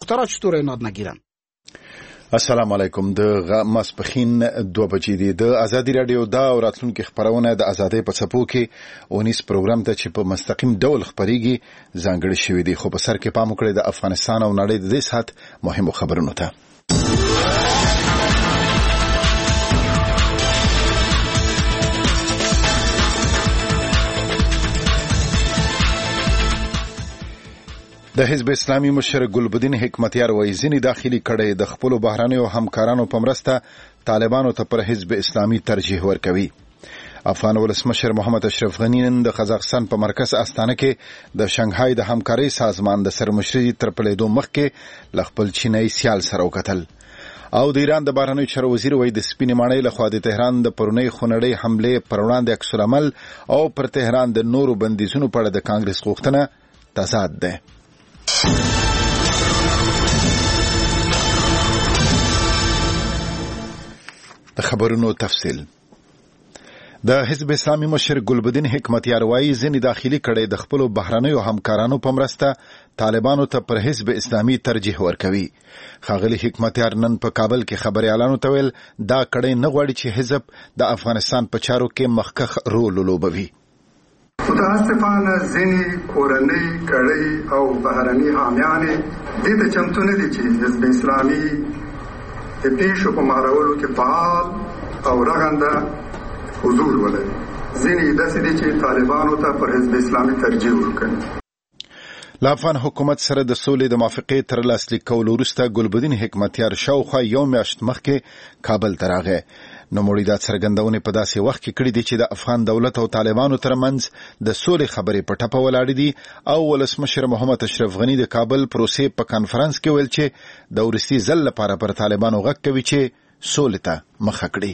دخترها چطور اینا نگیرن؟ السلام علیکم. د ماسپخین 2 بجې دي. د ازادي رادیو دا او راتلونکي خبرونه د ازادۍ په څپو کې اونیس پروګرام ته چې په مستقیم ډول خبريږي ځانګړي شوی دی، خو په سر کې پام وکړئ د افغانستان او نړۍ د دې سات مهمو خبرونو ته. د حزب اسلامي مشر ګلبدین حکمتیار وایي ځینې داخلي کړۍ د خپل بهرانیو همکارانو په مرسته طالبانو ته پر حزب اسلامي ترجیح ورکوي. افغان ولسمشر محمد اشرف غنی نن د قزاقستان په مرکز استانه کې د شنغهای د همکارۍ سازمان د سرمشري تر پلیدو مخکې ل خپل چینایي سیال سره وکتل. او د ایران د بهرنیو چارو وزیر وایي د سپینې ماڼۍ لخوا د تهران د پرونی خونړۍ حمله پر وړاندې عکس العمل او پر تهران د نورو بندیزونو په اړه د کانګرس غوښتنه تضاد ده. د خبرونو تفصیل. د حزب اسلامي مشر ګلبدین حکمتیار وایي ځینې داخلي کړۍ د خپل بهرنیو همکارانو په مرسته طالبانو ته پر حزب اسلامي ترجیح ورکوي. ښاغلي حکمتیار نن په کابل کې خبريالانو ته ویل دا کړۍ نه غواړي چې حزب د افغانستان په چارو کې مخکخ رول ولوبوي. متاسفانه ځینې کورنۍ کړۍ او بهرني حامیان دې ته چمتو نه دي چې حزب اسلامي د پیښو په مهارولو کې فعال او رغنده حضور ولري. ځینې داسې دي چې طالبانو ته پر حزب اسلامي ترجیح ورکوي. له افغان حکومت سره د سولې د موافقې تر لاسلیک کولو وروسته ګلبدین حکمتیار شاوخوا یو میاشت مخکې کابل ته راغی. نوموړي دا څرګندونې په داسې وخت کې کړې دي چې د افغان دولت او طالبانو ترمنځ د سولې خبرې په ټپه ولاړې دي. او ولسمشر محمد اشرف غنی د کابل پروسې په کانفرنس کې ویل چې د ورستي ځل لپاره پر طالبانو غږ کوي چې سولې ته مخه کړي.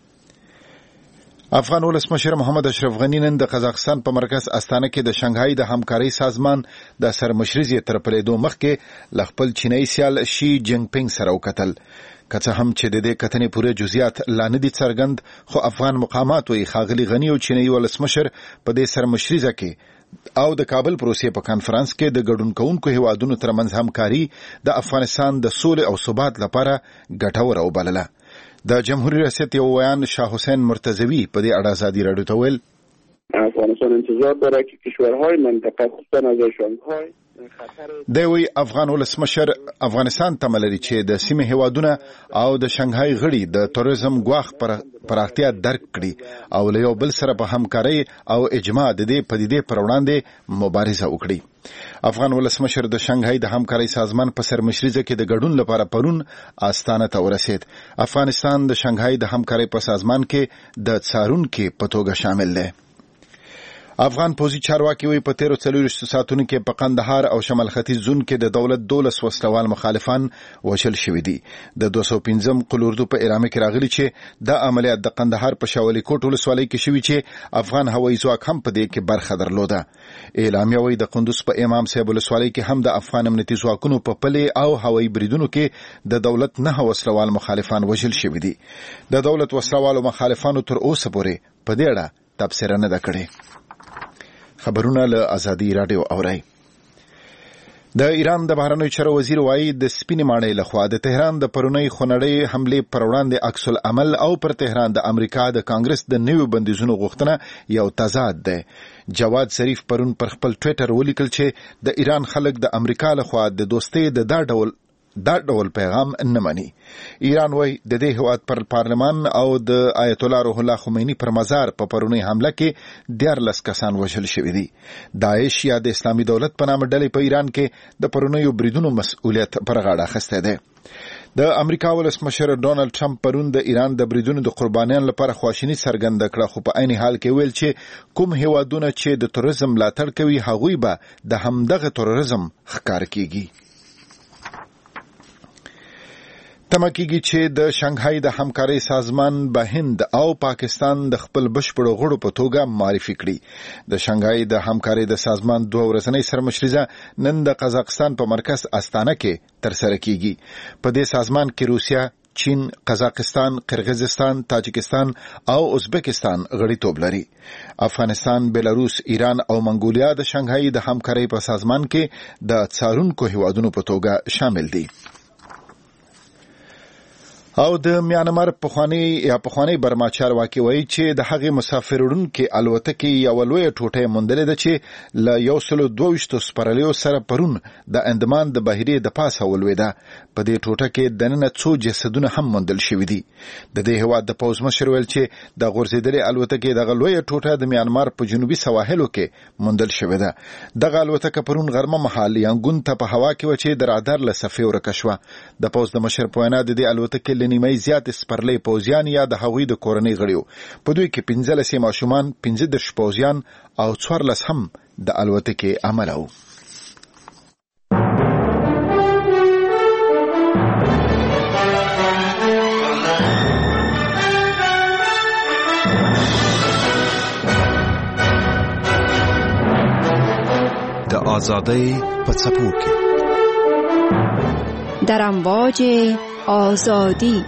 افغان ولسمشر محمد اشرف غنی نن د قزاقستان په مرکز استانه کې د شنغهای د همکارۍ سازمان د سرمشري تر پلیدو مخکې ل خپل چینایي سیال شي جینګ پینګ سره وکتل. که څه هم چې د دې کتنې پوره جزئیات لا نه دي څرګند، خو افغان مقامات وایي ښاغلي غنی او چینایي ولسمشر په دې سرمشري کې او د کابل پروسې په کانفرنس کې د ګډون کوونکو هیوادونو ترمنځ همکاري د افغانستان د سولې او ثبات لپاره ګټوره وبلله. د جمهوریت ریاست یو ویان شاه حسین مرتضوی په دې اړه ازادي راډیو ته ویل افغانستان انتظار داره که کشورهای منطقه خصوصا از شانگهای دوی افغان ولسمشر افغانستان تملري چې د سیمه هیوادونه او د شنغهای غړي د توریزم غواخ پراختیا درک کړي او له یو بل سره په همکاري او اجماع د دې پدیدې پر وړاندې مبارزه وکړي. افغان ولسمشر د شنغهای د همکارۍ سازمان په سرمشري کې د ګډون لپاره پرون استانه ته ورسید. افغانستان د شنغهای د همکارۍ په سازمان کې د څارونکو په توګه شامل دی. افغان پوزي چارواکي وي په 13 ساعتونو کې په قندهار او شمال ختیځ زون کې د دولت 12 وسلوال مخالفان وشل شوې دي. د 215 قلوردو په اعلامیه کې راغلي چې د عملیات د قندهار په شاولي کوټ ولسوالۍ کې شوې چې افغان هوایي ځواک هم په دې کې برخه درلوده. اعلامیه وایي د قندوز په امام صاحب ولسوالۍ کې هم د افغان امنیتي ځواکونو په پلې او هوایي بریدونو کې د دولت 9 وسلوال مخالفان وشل شوې دي. د دولت وسلوالو مخالفانو تر اوسه پورې په دې اړه تبصره نه ده کړې. خبرونه له ازادي رادیو اورئ. د ایران د بهرنیو چارو وزیر وایي د سپینې ماڼۍ لخوا د تهران د پرونی خونړۍ حمله پر وړاندې عکس العمل او پر تهران د امریکا د کانګرس د نویو بندیزونو غوښتنه یو تضاد ده. جواد ظریف پرون پر خپل ټویټر ولیکل چې د ایران خلک د امریکا لخوا د دوستۍ د دا ډول پیغام نه مني. ایران وایي د دې هیواد پر پارلمان او د آیت الله روح الله خمینی پر مزار په پرونی حمله کې 14 کسان وژل شوي دي. داعش یا د اسلامي دولت په نامه ډلې په ایران کې د پرونیو بریدونو مسؤلیت پر غاړه اخیستی دی. د امریکا ولسمشر ډونالد ټرمپ پرون د ایران د بریدونو د قربانیانو لپاره خواشیني څرګنده کړه، خو په عین حال کې ویل چې کوم هیوادونه چې د تروریزم ملاتړ کوي هغوی به د همدغه تروریزم ښکار کیږي. تمکیږي چې د شنغهای د همکارۍ سازمان به هند او پاکستان د خپل بشپړو غړو په توګه معرفي کړي. د شنغهای د همکارۍ د سازمان 2 ورځنۍ سرمشري نن د قزاقستان په مرکز استانه کې ترسره کیږي. په دې سازمان کې روسیا، چین، قزاقستان، قرغیزستان، تاجکستان او ازبکستان غړیتوب لري. افغانستان، بلاروس، ایران او منګولیا د شانګهای د همکارۍ په سازمان کې د څارونکو هیوادونو په توګه شامل دي. او د میانمار پخوانی برما چارواکي وایي چې د هغې مسافروړونکو الوتکې یو لویه ټوټه موندلې ده چې له 122 سپرلیو سره پرون د اندمان د بحیرې د پاسه ولوېده. په دې ټوټه کې دننه څو جسدونه هم موندل شوي دي. د دې هېواد د پوځ مشر ویل چې د غورځېدلې الوتکې دغه لویه ټوټه د میانمار په جنوبي سواحلو کې موندل شوې ده. دغه الوتکه پرون غرمه مهال یانګون ته په هوا کې و چې د رادار له صفحې ورکه شوه. د پوځ د مشر په وینا د دې الوتکې لنیمای زیات سپرلی پوځیان یا د هغوی د کورنۍ غړیو. په دوی کې 15 ماشومان، 15 پوځیان او 14 هم د الوتکې عمله وو. د آزادۍ په څپو کې در امواج آزادی.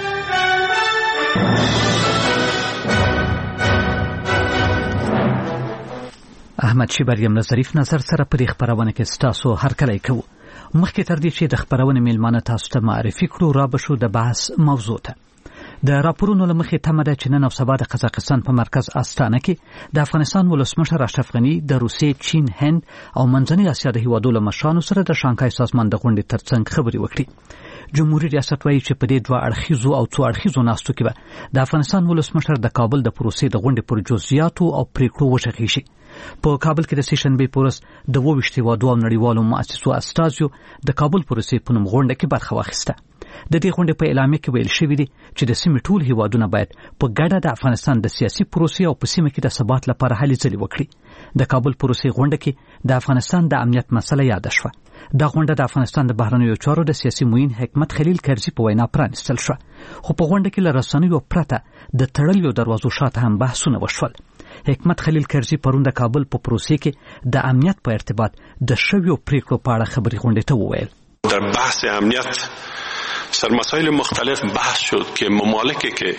احمد شیبریم ظریف نظر سره په خبرونه کې ستاسو هرکلی کوو. مخکې تر دې چې د خبرونه میلمانه تاسو ته معرفي کړو، را بشو د بحث موضوع ته. د راپورونو لمخې تمه ده چې نن او سبا د قزاقستان په مرکز استانه کې د افغانستان ولسمشر اشرف غني د روسیې، چین، هند او منځنۍ اسیا د هیوادونو مشرانو سره د شانګهای سازمان د غونډې ترڅنګ خبرې وکړي. جمهوریت ریاست وایي چې په دې دوه اړخیزو او څو اړخیزو ناستو کې به د افغانستان ولسمشر د کابل د پروسې د غونډې پر جزئیاتو او پریکړو وشخي شي. په کابل کې د سیشنبې پورس د 22 هیوادو او نړیوالو مؤسسو استازیو د کابل پروسې په نوم غونډه کې برخه واخیسته. د دې غونډې په اعلامیه کې ویل شوی دی چې د سیمې ټول هیوادونه باید په ګډه د افغانستان د سیاسي پروسې او په سیمه کې د ثبات لپاره هلې ځلې وکړي. د کابل پروسې غونډه کې د افغانستان د امنیت مسله یاد شوه. دا غونډه د افغانستان د بهرنیو چارو د سیاسي معین حکمت خلیل کرزي په وینا پرانیستل شوه. خو په غونډه کې له رسنیو پرته د تړلیو دروازو شاته هم بحثونه وشول. حکمت خلیل کرزي پرون د کابل په پروسې کې د امنیت په ارتباط د شویو پریکړو په اړه خبري غونډې ته وویل. در بحث امنیت سر مسائل مختلف بحث شد که ممالکی که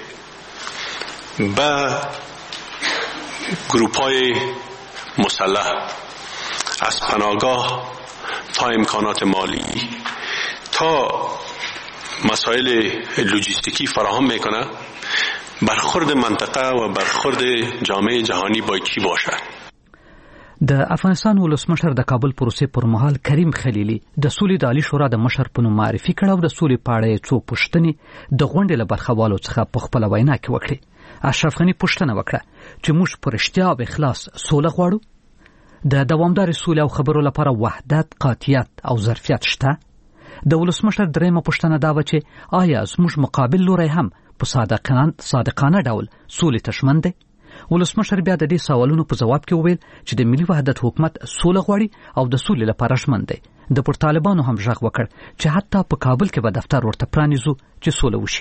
با گروپ‌های مسلح از پناهگاه تا امکانات مالی تا مسائل لوجستیکی فراهم میکنه، برخورد منطقه و برخورد جامعه جهانی باید چی باشه؟ د افغانستان ولسمشر د کابل پروسې پر مهال کریم خلیلی د سولې د عالی شورا د مشر په نوم معرفي کړ او د سولې په اړه څو پوښتنې د غونډې له برخوالو څخه په خپل وینا کې وکړې. اشرف غني پوښتنه وکړه چې موږ پر اشتیا او اخلاص سوله غواړو. د دوامدار سولې او خبرو لپاره وحدت، قاطعیت او ظرفیت شته. د ولسمشر درېمه پوښتنه دا و چې آیا زموږ مقابل لوری هم په صادقانه ډول سولې ته ژمن دی؟ ولسمشر بیا د دې سوالونو په جواب کې وویل چې د ملي وحدت حکومت سوله غواړي او د سولې لپاره ژمن دی. د پر طالبانو هم غږ وکړ چې حتی په کابل کې به دفتر ورته پرانیزو چې سوله وشي.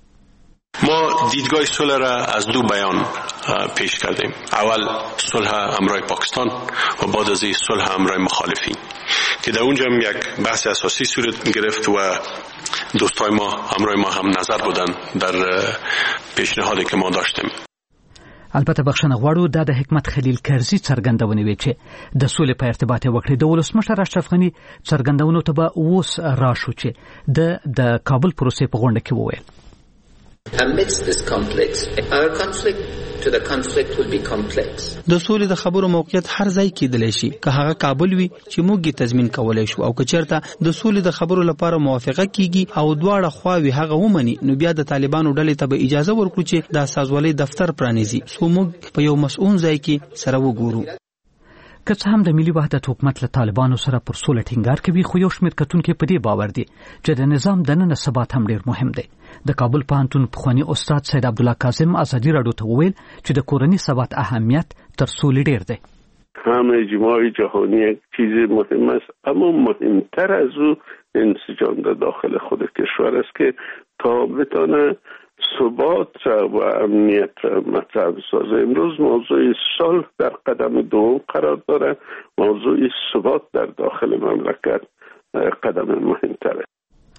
ما دیدگاه صلح را از دو بیان پیش کردیم. اول صلح همراه پاکستان و بعد از این صلح همراه مخالفین که در اونجا هم یک بحث اساسی صورت گرفت و دوستای ما همراه ما هم نظر بودن در پیشنهادی که ما داشتیم. البته بخښنه غواړو دا د حکمت خلیل کرزي څرګندونې وی چې د سولې په ارتباط وکړي. د ولسمشر اشرف غني څرګندونو ته به اوس راشو چې د کابل پروسې په غونډه کې وویل. Amidst this conflict, our conflict to the conflict will be complex. د سولې د خبرو موقعیت هر ځای کېدلی شي، که هغه کابل وي چې موږ یې تضمین کولی شو، او که چېرته د سولې د خبرو لپاره موافقه کیږي او دواړه خواوې هغه ومني، نو بیا د طالبانو ډلې ته به اجازه ورکړو چې د استازولۍ دفتر پرانیزي، څو موږ په یو مسؤل ځای کې سره وګورو. که څه هم د ملي وحدت حکومت له طالبانو سره پر سوله ټینګار کوي، خو یو شمېر کتونکي په دې باور دي چې د نظام دننه ثبات هم ډېر مهم دی. د کابل پوهنتون پخوانی استاد سید عبدالله کاظم ازادي راډیو ته وویل چې د کورني ثبات اهمیت تر سولې ډېر دی. هم اجماع جهانی یک چیز مهم است، اما مهمتر از او انسجام در داخل خود کشور است که تا بتانه ثبات و امنیت مطرح بسازه. امروز موضوع صلح در قدم دوم قرار داره، موضوع ثبات در داخل مملکت قدم مهمتره.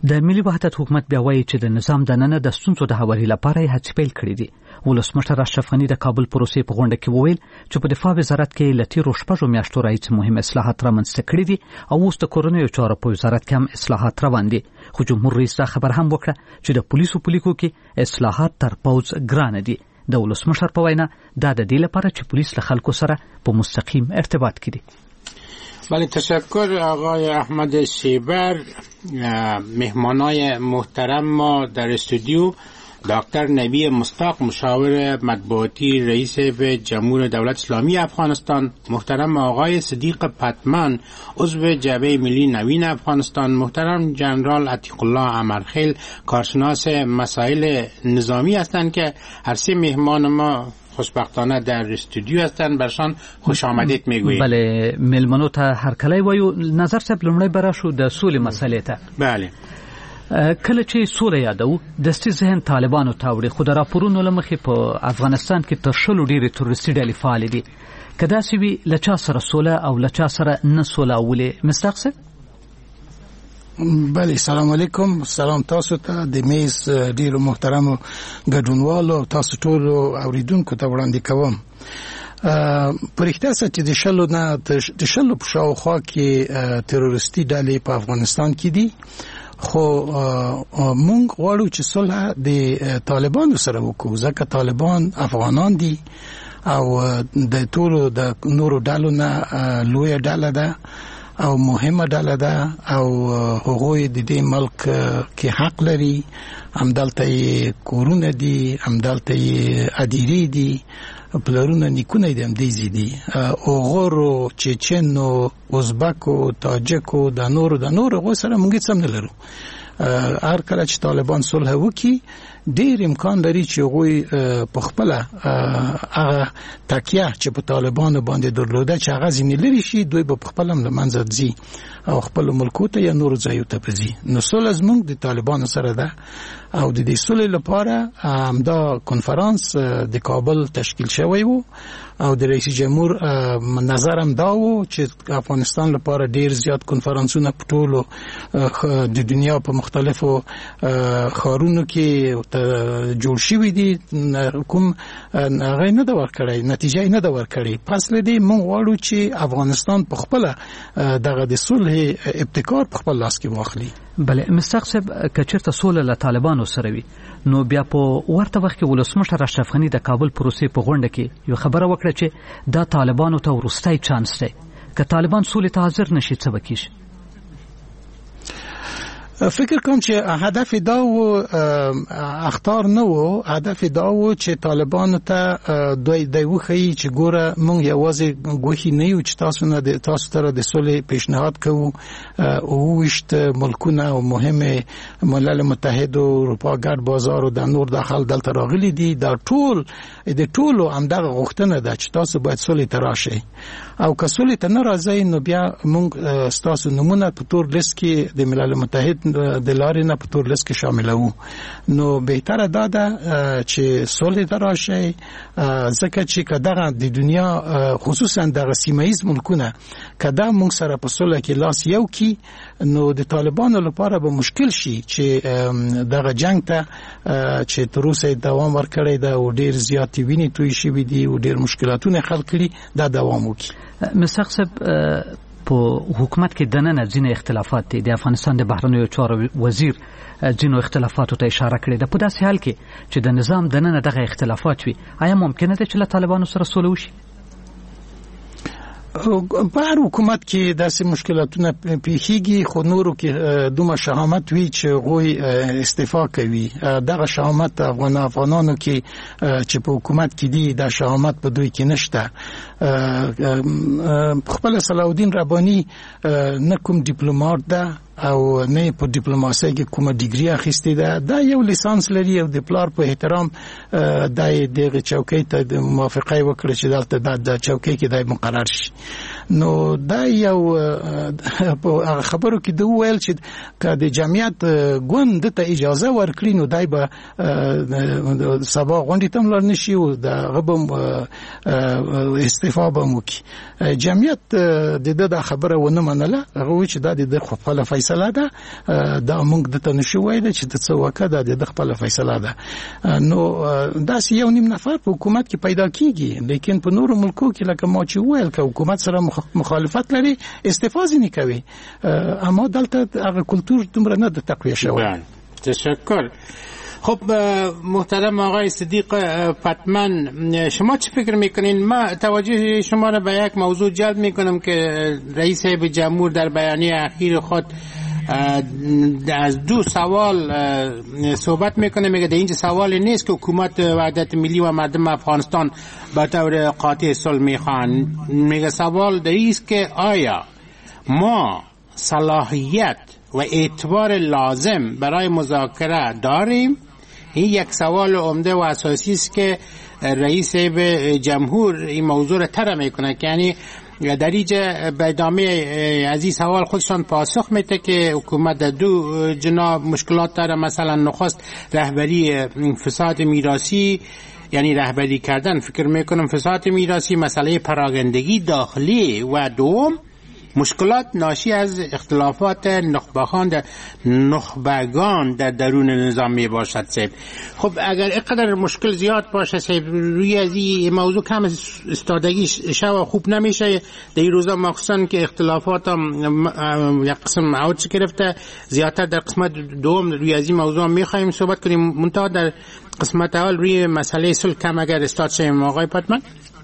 د ملي وحدت حکومت بیا وایي چې د نظام دننه د ستونزو د هواري لپاره یې هڅې پیل کړې دي. ولسمشر اشرف غني د کابل پروسې په غونډه کې وویل چې په دفاع وزارت کې له تیرو 6 میاشتو راهیسې مهم اصلاحات رامنځته کړي دي او اوس د کورنیو چارو په وزارت کې هم اصلاحات روان دي. خو جمهور رئیس دا خبر هم وکړه چې د پولیسو په لیکو کې اصلاحات تر پوز ګران دي. د ولسمشر په وینا دا د دې لپاره چې پولیس له خلکو سره په مستقیم ارتباط کې دي. بله، تشکر آقای احمد شیبر. مهمانای محترم ما در استودیو دکتر نبی مصداق، مشاور مطبوعاتی رئیس جمهور دولت اسلامی افغانستان، محترم آقای صدیق پتمن عضو جبهه ملی نوین افغانستان، محترم جنرال عتیق الله امرخیل کارشناس مسائل نظامی هستند که هر سه مهمان ما خوشبختانه در استودیو هستند. برشان خوش آمدید میگوییم. بله، ملمنو ته هر کله وایو. نظر صاحب لومړی براشو د سولې مسلې ته. بله، کله چې سوله یادو دستي ذهن طالبانو تاوړي، خو د راپورونو لمخې په افغانستان کې تر 10 ډېرې تروریستي ډلې فعال دي. کدا سی وی لچا سره سوله او لچا سره نه سوله ولې مستقصد؟ بله، سلام علیکم. سلام تاسو ته د میز ډیرو محترمو ګډونوالو، تاسو ټول اوریدونکو ته وړاندې کوم. پرېښته چې د شلو په شاوخوا کې تروریستي ډلې په افغانستان کې دي، خو مونږ غواړو چې صلح د طالبانو سره وکړو، ځکه طالبان افغانان دي او د ټولو د نورو ډلو نه لویه ډله ده او مهمه ډله ده او هغوی د دې ملک کې حق لري. همدلته یې کورونه دي، همدلته یې ادیرې دي، پلرونه نیکونه دي، همدې دي. اوغورو، چچنو، ازبکو، تاجکو، د نورو غو سره موږ څه نه لرو. هر کله چې طالبان صلح وکړي ډیر امکان لري چې هغوی په خپل هغه تکیه چې په طالبانو باندې درلوده چې هغه ځینې لري شي، دوی به په خپل هم له منځه ځي او خپل ملکو ته یا نورو ځایو ته ځي. نو صلح زموږ د طالبانو سره ده او د دې صلح لپاره همدا کنفرانس د کابل تشکیل شوی و او د رئیس جمهور نظر هم دا و چې افغانستان لپاره ډیر زیات کنفرانسونه په ټولو د دنیا په مختلفو ښارونو کې جوړ شوي دي، کوم هغه نه دا ورکړی، نتیجه نه دا ورکړی. پس له دې موږ غواړو چې افغانستان په خپل دغه د صلح ابتکار په خپل لاس کې واخلي. بله، مستقصب که چېرته سوله له طالبانو سره وي نو بیا په ورته وخت کې ولسمشر اشرف غني د کابل پروسې په غونډه کې یو خبره وکړه چې دا طالبانو ته وروستی چانس دی، که طالبان سولې ته حاضر نشي څه به کېږي؟ فکر کوم چې هدف دا و اختار نه و، هدف دا و چې طالبانو ته دوی وښیي چې ګوره موږ یوازې ګوښي نه یو چې تاسو ته د سولې پیشنهاد کوو. 28 ملکونه او مهمه ملل متحد او اروپا ګډ بازار او د نور داخل دلته راغلي دي. دا ټولو همدغه غوښتنه ده چې تاسو باید سولې ته راشئ او که سولې ته نه راځئ نو بیا موږ ستاسو نمونه په تور لیست کې د ملل متحد د لارې نه په تور لیست کې شاملوو. نو بهتره دا ده چې سولې ته راشئ، ځکه چې که دغه د دنیا خصوصا دغه سیمه ایز ملکونه که دا موږ سره په سوله کې لاس یو کی نو د طالبانو لپاره به مشکل شي چې دغه جنگ ته چې تر اوسه دوام ورکړی ده او ډیر زیاتې وینې توی شوي دي او ډیر مشکلاتونه خلق کړي، دا دوام وکړي. مستقصب په حکومت کې دننه ځینې اختلافات دي. د افغانستان د بهرنیو چارو وزیر ځینو اختلافاتو ته اشاره کړې ده. په داسې حال کې چې د نظام دننه دغه اختلافات وي، آیا ممکنه ده چې له طالبانو سره سوله وشي؟ په هر حکومت کې داسې مشکلاتونه پیښیږي، خو نورو کې دومره شهامت وي چې هغوی استعفا کوي. دغه شهامت افغانانو کې چې په حکومت کې دي دا شهامت په دوی کې نشته. خپل صلاح الدین رباني نه کوم ډیپلوماټ ده او نه په ډیپلوماسۍ کې کومه ډیګري اخیستې ده، دا یو لیسانس لري او د پلار په احترام دغه چوکۍ ته د موافقه وکړه چې دلته د چوکۍ کې دای مقرر شي. نو دا یو په خبرو کې د ویل چې د جمعیت ګوند ته اجازه ورکړي نو دای به سبا غونډې ته لاړ نشي او د غبم استعفا به وکړي. جمعیت د خبره ونه منله، هغه چې دا د خپل فیصله ده، دا موږ د ته نشو وایي چې د څه وکړه د خپل فیصله ده. نو دا یو نیم نفر په حکومت کې پیدا کیږي، لیکن په نورو ملکو کې لکه ما چې ویل که حکومت سره مخالفت لري استعفا ځینې کوي، اما دلته هغه کلتور دومره نه د تقویه شوی. تشکر. خب محترم آقای صدیق پتمن، شما چه فکر میکنین؟ ما توجه شما را به یک موضوع جلب میکنم که رئیس جمهور در بیانیه اخیر خود از دو سوال صحبت میکنه. میگه در اینجا سوالی نیست که حکومت وحدت ملی و مردم افغانستان به طور قاطع صلح میخوان. میگه سوال در این است که آیا ما صلاحیت و اعتبار لازم برای مذاکره داریم؟ این یک سوال عمده و اساسی است که رئیس جمهور این موضوع را طرح میکنه، که یعنی در اینجا به ادامه از این سوال خودشان پاسخ میده که حکومت در دو جناب مشکلات داره. مثلا نخست رهبری فساد میراثی، یعنی رهبری کردن، فکر میکنم فساد میراثی، مسئله پراگندگی داخلی، و دوم مشکلات ناشی از اختلافات نخبگان در درون نظام می باشد. سیب خب اگر اینقدر مشکل زیاد باشه سیب، روی از این موضوع کم استادگی شو خوب نمیشه. در این روزا مخصوصا که اختلافات یک قسم عوض گرفته، زیادتر در قسمت دوم روی از این موضوع میخوایم صحبت کنیم. منتها در قسمت اول روی مسئله صلح کم اگر استاد شیم. آقای پتمن.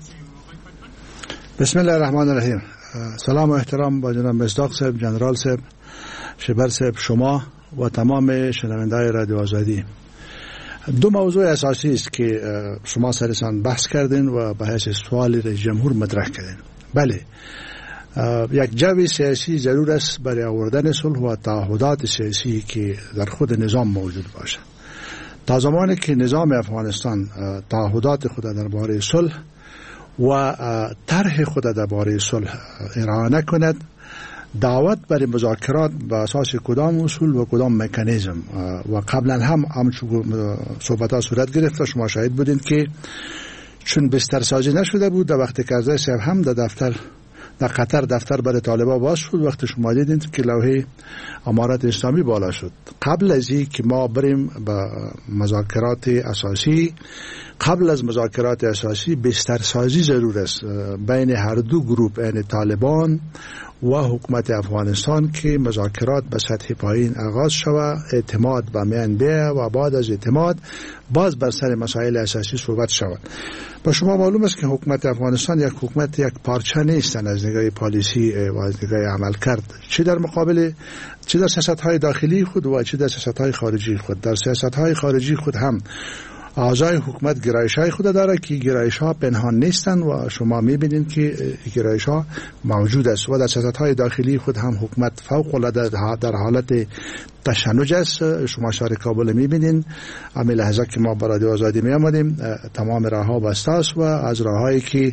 بسم الله الرحمن الرحیم. سلام و احترام با جناب مصداق صاحب، جنرال صاحب، شبر صاحب، شما و تمام شنونده‌های رادیو آزادی. دو موضوع اساسی است که شما سرشان بحث کردین و به حیث سوال رئیس جمهور مطرح کردین. بله، یک جو سیاسی ضرور است برای آوردن صلح و تعهدات سیاسی که در خود نظام موجود باشه. تا زمانی که نظام افغانستان تعهدات خود درباره صلح و طرح خود درباره صلح ارائه نکند، دعوت برای مذاکرات به اساس کدام اصول و کدام مکانیزم و قبلا هم صحبت‌ها صورت گرفت. شما شاهد بودین که چون بستر سازی نشده بود، در وقت کرزی صاحب هم در قطر دفتر برای طالبان باز شد. وقتی شما دیدین که لوحه امارت اسلامی بالا شد. قبل از این که ما بریم به مذاکرات اساسی، قبل از مذاکرات اساسی بستر سازی ضرور است بین هر دو گروه، یعنی طالبان و حکومت افغانستان، که مذاکرات به سطح پایین آغاز شود، اعتماد به میان بیاید و بعد از اعتماد باز بر سر مسائل اساسی صحبت شود. با شما معلوم است که حکومت افغانستان یک حکومت یک پارچه نیستن از نگاه پالیسی و از نگاه عمل کرد، چه در مقابل چه در سیاست‌های داخلی خود و چه در سیاست‌های خارجی خود. در سیاست‌های خارجی خود هم اعضای حکومت گرایش‌های خود داره که گرایش‌ها پنهان نیستن و شما می‌بینید که گرایش‌ها موجود است. و در سیاست‌های داخلی خود هم حکومت فوق‌العاده در حالت تشنج است. شما شهر کابل می‌بینید، همین لحظه که ما برای آزادی می‌آمدیم تمام راه‌ها بسته است و از راه‌هایی که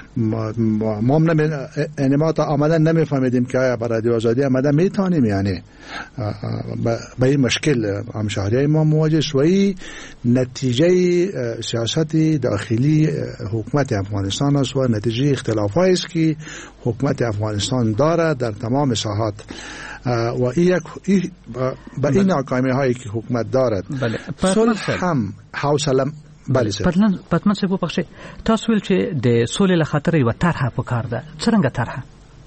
ما تا عملاً نمی‌فهمیدیم که آیا برای آزادی آمده می‌تونیم، یعنی به این مشکل هم شهریای ما مواجه شوی. نتیجه سیاست داخلی حکومت افغانستان است و نتیجه اختلاف‌هایی است که حکومت افغانستان دارد در تمام ساحات و این ناکامی‌هایی که حکومت دارد. بله، صلح هم حوصله. بله پتمن صاحب وبخښئ، تاسو ویل چې د سولې له خاطر یوه طرحه پکار ده. څرنګه طرحه؟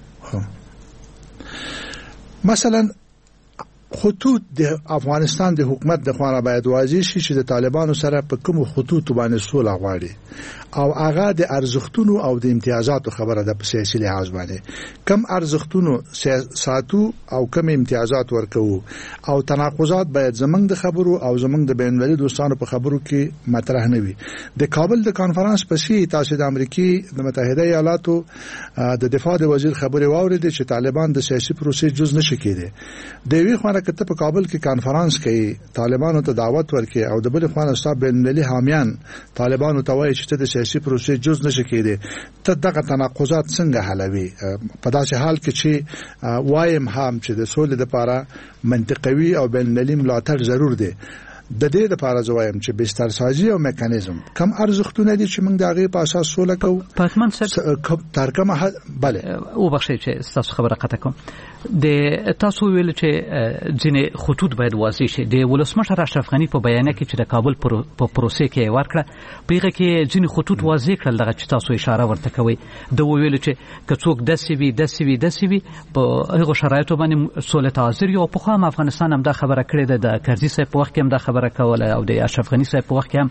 مثلا خطوط د افغانستان د حکومت د خوانه باید واضح شي چې د طالبانو سره په کوم خطوط باندې سوله غواړي، او هغه د ارزښتونو او د امتیازاتو خبره ده. په سیاسي لحاظ باندې کم ارزښتونو ساتو او کم امتیازات ورکو، او تناقضات باید زمنګ د خبرو او زمنګ د بین‌المللي دوستانو په خبرو کې مطرح نه وي. د کابل د کانفرنس پسې تاسو د امریکای د متحده ایالاتو د دفاع د وزیر خبري واوریدل چې طالبان د سیاسي پروسې جز نشي کېدي. د وی خوانه خانه کته په کابل کې کانفرنس کوي طالبانو ته دعوت ورکړي او د بل خانه صاحب بین المللي حامیان طالبانو ته وایي چې د سیاسي پروسې جز نشي کېدی ته دغه تناقضات څنګه حلوي په داسې حال کې چې وایم هم چې د سولې لپاره منطقوي او بین المللي ملاتړ ضرور دی د دې لپاره زوایم چې بسترسازي او میکانیزم کم ارزښتونه دي چې موږ د هغه په اساس سوله کوو پاتمان سره ترکمه بله او بخښئ چې تاسو خبره قطع کوم د تاسو ویل چې ځینې خطوط باید واضح شي د ولسمشر اشرف غنی په بیان کې چې د کابل په پروسې کې ورکړه پیغه کې ځینې خطوط واضح کړل دغه چې تاسو اشاره ورته کوي د ویل چې کڅوک د سی وی په هغه شرایطو باندې سولې تعذر یو په خام افغانستان هم دا خبره کړې ده د کرزي صاحب په وخت کې هم دا خبره کوله او د اشرف غنی صاحب په وخت کې هم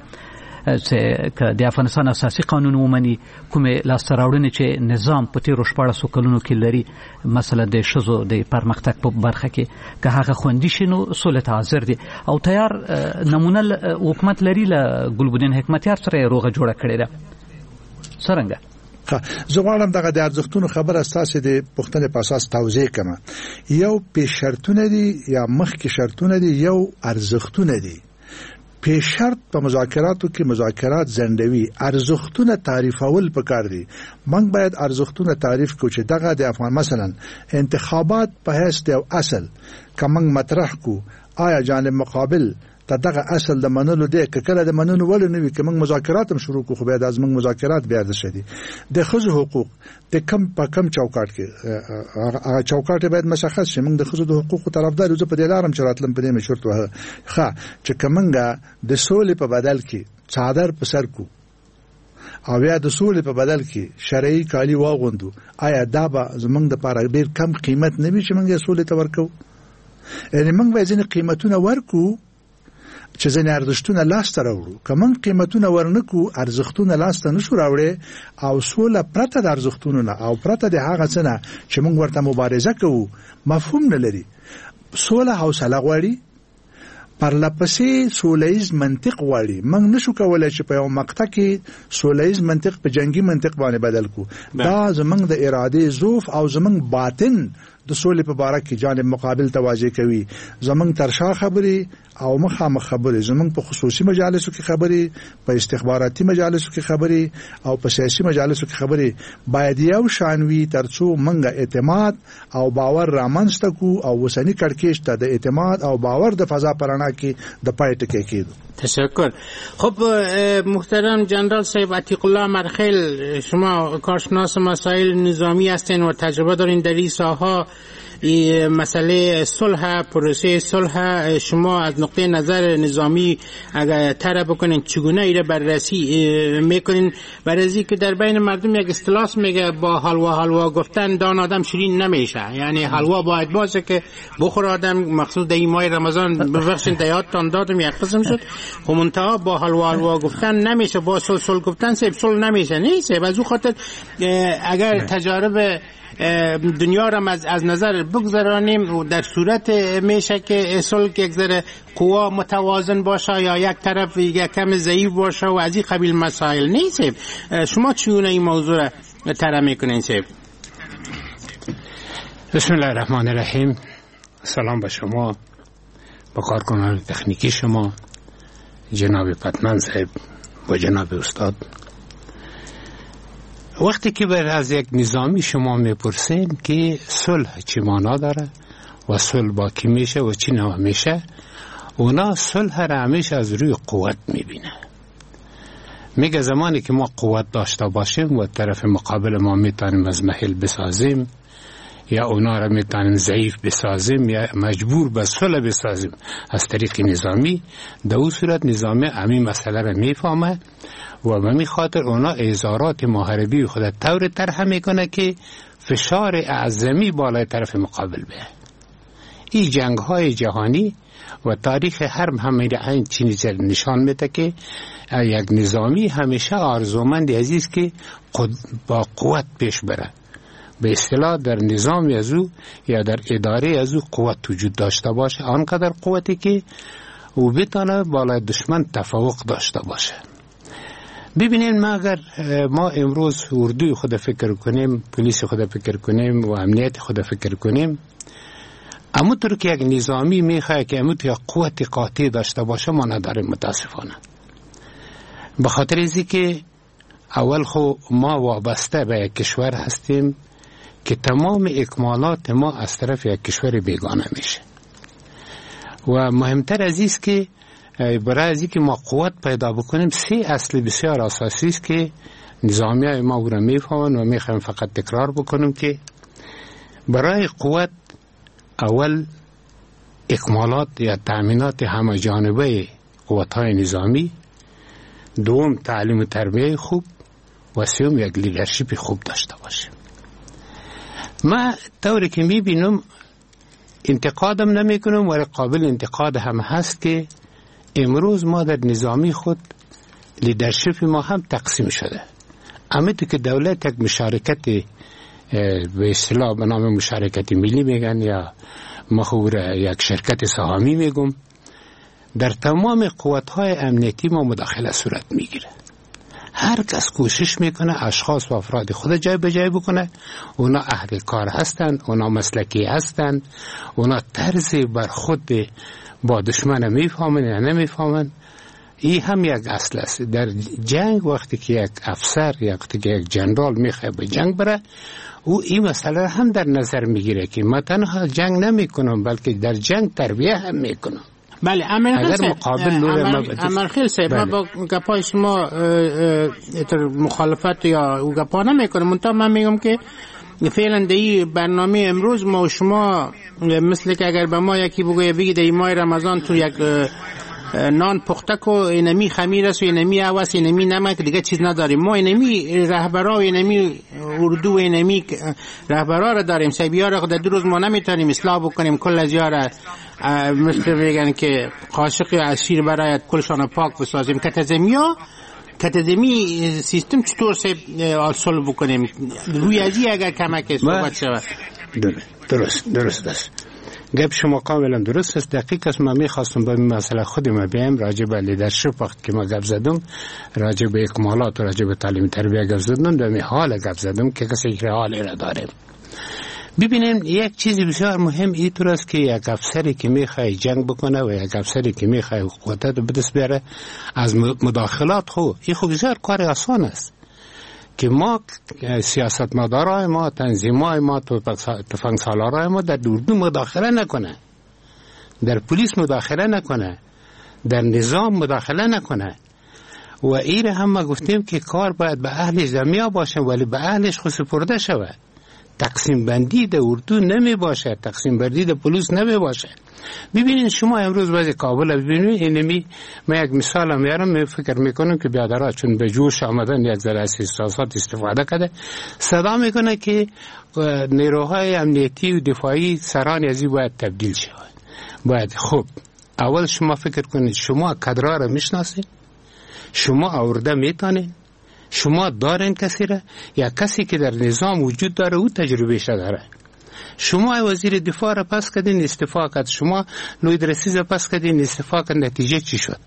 چې د افغانستان اساسي قانون ومني کومه لاسته راوړنې چې نظام په تیرو 14 کلونو کې لري مثلا د شذو د پرمختګ په برخه کې که هغه خوندي شنو سولې تعذر دي او تیار نمونه حکومت لري له ګلبدین حکمتیار سره روغه جوړه کړې ده څنګه زه غواړم دغه د ارزښتونو خبره اساس د پښتنې په اساس توضیح کړم یو په شرطونه دي یا مخکې شرطونه دي یو ارزښتونه دي په شرط په مذاکراتو کې مذاکرات زندوي ارزښتونه تعریفول پکار دي موږ باید ارزښتونه تعریف کو چې دغه د افغان مثلا انتخابات په هیڅ یو اصل کوم مطرح کو آیا جانب مقابل ته دغه اصل د منلو دی کله د منلو ول نه وي کوم مذاکرات هم شروع کو خو بیا د ازمن مذاکرات بیا د شدي د خزو حقوق د کم په کم چوکاټ کې هغه چوکاټ باید مشخص شي موږ د خزو د حقوقو طرفدار یو په دې لارم چې راتلم په دې مشورت وه ښه چې کومنګه د سولې په بدل کې څادر په سر کو او یا د سولې په بدل کې شرعي کالی واغوندو آیا دا به زمونږ د لپاره ډیر کم قیمت نه وي چې موږ سولې ته ورکو یعنی موږ به ځینې قیمتونه ورکو چې ځینې ارزښتونه لاسته راوړو کوم قیمتونه ورنکو ارزښتونه لاسته نشو راوړي او سوله پرته د ارزښتونو نه او پرته د هغه څه نه چې موږ ورته مبارزه کوو مفهوم نه لري سوله حوصله غواړي پرلپسې سولهیز منطق غواړي موږ نشو کولای چې په یو مقطع کې سولهیز منطق په جنگي منطق باندې بدل کو دا زمونږ د اراده ضعف او زمونږ باطن د سولې په باره کې جانب مقابل توجه کوي زمونږ ترشا خبري او مخامخ خبري زمونږ په خصوصي مجالسو کې خبري په استخباراتي مجالسو کې خبري او په سیاسي مجالسو کې خبري باید یو شانوي ترڅو موږ اعتماد او باور رامنځته کو او وسنی کړکېچ ته د اعتماد او باور د فضا پرانا کې د پای ټکی کېدو. تشکر. خب محترم جنرال صاحب عتیق الله مرخیل شما کارشناس مسائل نظامی هستین و تجربه دارین در این ساحه مسئله صلح پروسه صلح شما از نقطه نظر نظامی اگر طرح بکنین چگونه ایره بررسی میکنین بررسی که در بین مردم یک اصطلاح میگه با حلوا گفتن دان آدم شیرین نمیشه یعنی حلوا باید باشه که بخور آدم مخصوص در این ماه رمضان ببخشین دیاتتان دادم یک قسم شد منتها با حلوا گفتن نمیشه با صلح گفتن صلح نمیشه نیست از اون خاطر اگر تجارب دنیا را از نظر بگذارانیم و در صورت میشه که صلح یک ذره قوا متوازن باشه یا یک طرف یک کم ضعیف باشه و از این قبیل مسائل نیست. شما چگونه این موضوع را طرح میکنین صاحب؟ بسم الله الرحمن الرحیم. سلام به شما، با کارکنان تکنیکی شما، جناب پتمن صاحب و جناب استاد. وقتی که از یک نظامی شما میپرسین که صلح چی معنا داره و صلح با کی میشه و چی نوع میشه، اونا صلح را همیشه از روی قوت میبینه. میگه زمانی که ما قوت داشته باشیم و طرف مقابل ما میتونیم از محل بسازیم یا اونا را میتونیم ضعیف بسازیم یا مجبور به صلح بسازیم از طریق نظامی، در اون صورت نظامی همین مسئله را میفهمه و به می خاطر اونا اظهارات محاربی خود طور طرح میکنه که فشار اعظمی بالای طرف مقابل به. این جنگ های جهانی و تاریخ حرب همین چیزی نشان میده که یک نظامی همیشه آرزومند عزیز که با قوت پیش بره. به اصطلاح در نظام ازو یا در اداره ازو قوت وجود داشته باشه، آنقدر قوتی که او بتانه بالای دشمن تفوق داشته باشه. ببینین ما اگر ما امروز اردوی خود فکر کنیم، پلیس خود فکر کنیم و امنیت خود فکر کنیم، همونطور که یک نظامی میخواد که همونطور یک قوت قاطع داشته باشه ما نداریم متاسفانه. به خاطر اینکه که اول خو ما وابسته به یک کشور هستیم که تمام اکمالات ما از طرف یک کشور بیگانه میشه و مهمتر از این است که برای از اینکه ما قوت پیدا بکنیم 3 اصل بسیار اساسی است که نظامی های ما او را میفهمن و میخوایم فقط تکرار بکنیم که برای قوت اول اکمالات یا تأمینات همه جانبه قوت های نظامی، دوم تعلیم و تربیه خوب و سوم یک لیدرشپ خوب داشته باشه. ما طوری که میبینم انتقادم نمی کنم ولی قابل انتقاد هم هست که امروز ما در نظامی خود لیدرشپ ما هم تقسیم شده. امیدو که دولت یک مشارکت به اصطلاح به نام مشارکت ملی میگن یا مخور یک شرکت سهامی میگم، در تمام قوت‌های امنیتی ما مداخله صورت میگیره. هر کس کوشش میکنه اشخاص و افراد خود جای به جای بکنه. اونا اهل کار هستند، اونا مسلکی هستند، اونا طرز برخورد با دشمن میفهمن یا نمیفهمن. این هم یک اصل است. در جنگ وقتی که یک افسر یا وقتی که یک جنرال میخواد به جنگ بره، او این مسئله هم در نظر میگیره که ما تنها جنگ نمیکنم بلکه در جنگ تربیه هم میکنم. بله امرخیل صاحب ما با گپای شما مخالفت یا او گپا نمیکنم، منتها من میگم که فعلا در برنامه امروز ما و شما مثل که اگر به ما یکی بگویه در ماه رمضان تو یک نان پخته کو اینمی خمیر است و اینمی عوض اینمی نمک دیگه چیز نداریم. ما اینمی رهبرا و اینمی اردو و اینمی رهبرا را داریم. سیبیا را در 2 روز ما نمیتونیم اصلاح بکنیم. کل از یاره مثل میگن که قاشق از شیر برایت کلشان پاک بسازیم. کتزمی سیستم چطور سه اصل بکنیم روی ازی اگر کمک صحبت شود. درست است. گپ شما کاملا درست است. دقیق است. من میخواستم به این مسئله خود ما بیم راجع به لیدرشپ وقت که ما گپ زدم، راجع به اکمالات و راجع به تعلیم تربیه گپ زدم، در حال گپ زدم که کسی یک حالی را داره. ببینین یک چیزی بسیار مهم اینطور است که یک افسری که میخواد جنگ بکنه و یک افسری که میخواد قوت به دست بیاره از مداخلات این خب بسیار کار آسان است که ما سیاستمدارای ما، تنظیمای ما، تفنگسالارای ما در اردو مداخله نکنه، در پلیس مداخله نکنه، در نظام مداخله نکنه. و این هم ما گفتیم که کار باید به اهلش دمیا باشه ولی به اهلش خود سپرده شود. تقسیم بندی در اردو نمی باشه، تقسیم بندی در پلیس نمی باشه. ببینید شما امروز وضع کابل ببینید، اینمی من یک مثال میارم، فکر میکنم که بیادرها چون به جوش آمدن یک ذره از احساسات استفاده کرده، صدا میکنه که نیروهای امنیتی و دفاعی سران ازی باید تبدیل شود. باید خب اول شما فکر کنید شما کادرها را میشناسید، شما آورده میتونید، شما دارین کسی را یا کسی که در نظام وجود داره او تجربه شده داره. شما وزیر دفاع را پس کردین استعفا کرد، شما لوید رئیس را پس کردین استعفا کرد، نتیجه چی شد؟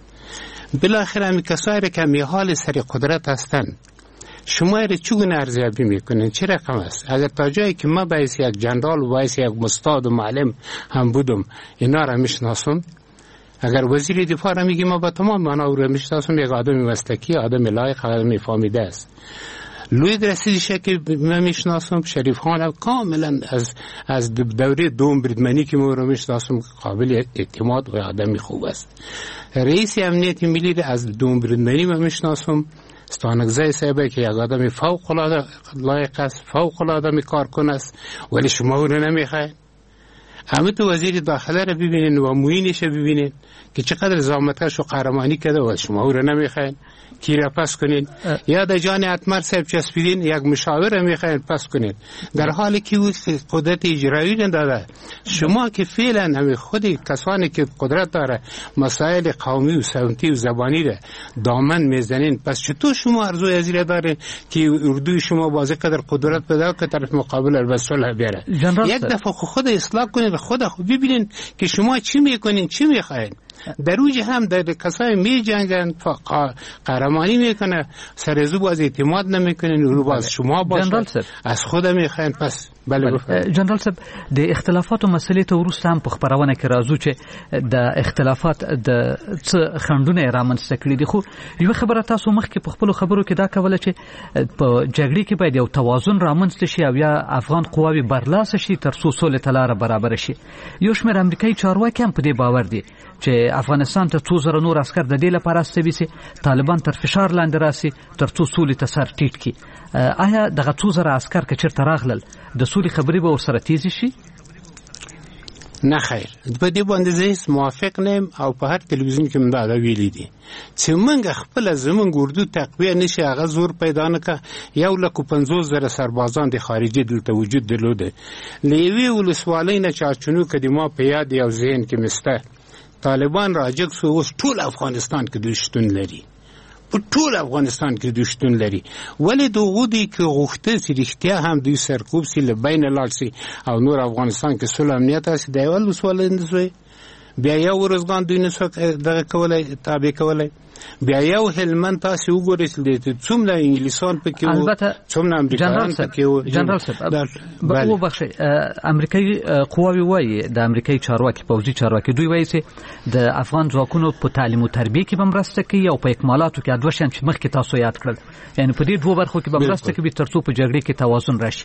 بالاخره همی کسایی را که همی حال سر قدرت هستند شما را چگونه ارزیابی میکنین؟ چه رقم است؟ اگر تا جایی که ما باعث یک جنرال و باعث یک استاد و معلم هم بودم اینا را میشناسم، اگر وزیر دفاع را میگی ما با تمام معنا او را میشناسم، یک آدم مسلکی، آدم لایق، آدم فهمیده است. لوید رئیسیش که من میشناسم، شریف خان کاملا از دوره دوم بریدمنی که ما رو میشناسم قابل اعتماد و آدمی خوب است. رئیس امنیت ملی را از دوم بریدمنی من میشناسم، استانکزی صاحب که یک آدم فوق العاده لایق است، فوق العاده کارکن است، ولی شما او رو نمیخواید. همه تو وزیر داخله را ببینین و موینش ببینین که چقدر زحمتکش و قهرمانی کرده و شما او را نمیخواید کی را پس کنین. یا در جان اتمر صاحب چسبیدین یک مشاور را میخواید پس کنین در حالی که او قدرت اجرایی نداره. شما که فعلا همه خودی کسانی که قدرت داره مسائل قومی و سمتی و زبانی را دامن میزنین، پس چطور شما ارزوی از این داره که اردوی شما بازه قدر قدرت پیدا که طرف مقابل را به صلح بیاره؟ یک دفعه خود اصلاح کنید، خود ببینین که شما چی میکنین، چی میخواین. در اوج هم در کسای می جنگن قهرمانی میکنه، سرزو باز اعتماد نمیکنن، رو باز شما باشه از خود میخواین. پس جنرال صاحب د اختلافاتو مسلې ته وروسته هم په خبرونه کې راځو چې د اختلافات د څه خندونه رامنځته کړي دي، خو یو خبره تاسو مخکې په خپل خبرو کې دا کوله چې په جګړې کې باید یو توازن رامنځته شي او یا افغان قواوی برلاسه شي تر څو سولې ته لاره برابر شي. یو شمېر امریکایي چارواکي هم په دې باور دي چې افغانستان ته 2000 نور عسكر د دې لپاره استوي سي طالبان تر فشار لاندې راسي تر څو سولې ته سر ټیټ کړي. آیا دغه 2000 عسكر که چیرته راغلل د سولې خبرې به ورسره تیزی شي؟ نه خیر، په دې باندې زه موافق نه یم او په هر تلویزیون کې مونږ دا ویلي دي چې مونږ خپل زمونږ اردو تقویه نشي هغه زور پیدا نه کا. 150,000 سربازان د خارجي دلته وجود درلوده. لیوی ولسوالۍ نه چارچونو کې د ما په یاد یو ذهن کې مسته طالبان راجګ سو اوس ټول افغانستان کې دوی شتون لري، په ټول افغانستان کې دوی شتون لري. ولې دغه دي کې غوښته چې رښتیا هم دوی سرکوب سي لبین لاړ سي او نور افغانستان کې صلح امنیت اسي دی ول سوال نه زوي بیا یو ورځګان دوی نه څوک دغه کولای تابع کولای. بیا یو هلمند تاسو وګورئ چې څومره انګلیسان پکې وو، څومره امریکایان پکې وو. جنرال صاحب وبخښئ، امریکایي قواوی وایي د امریکایي چارواکي پوځي چارواکي دوی وایي چې د افغان ځواکونو په تعلیم او تربیه کې به مرسته کوي او په اکمالاتو کې دوه شیان چې مخکې تاسو یاد کړل، یعنی په دې دوه برخو کې به مرسته کوي تر څو په جګړې کې توازن راشي.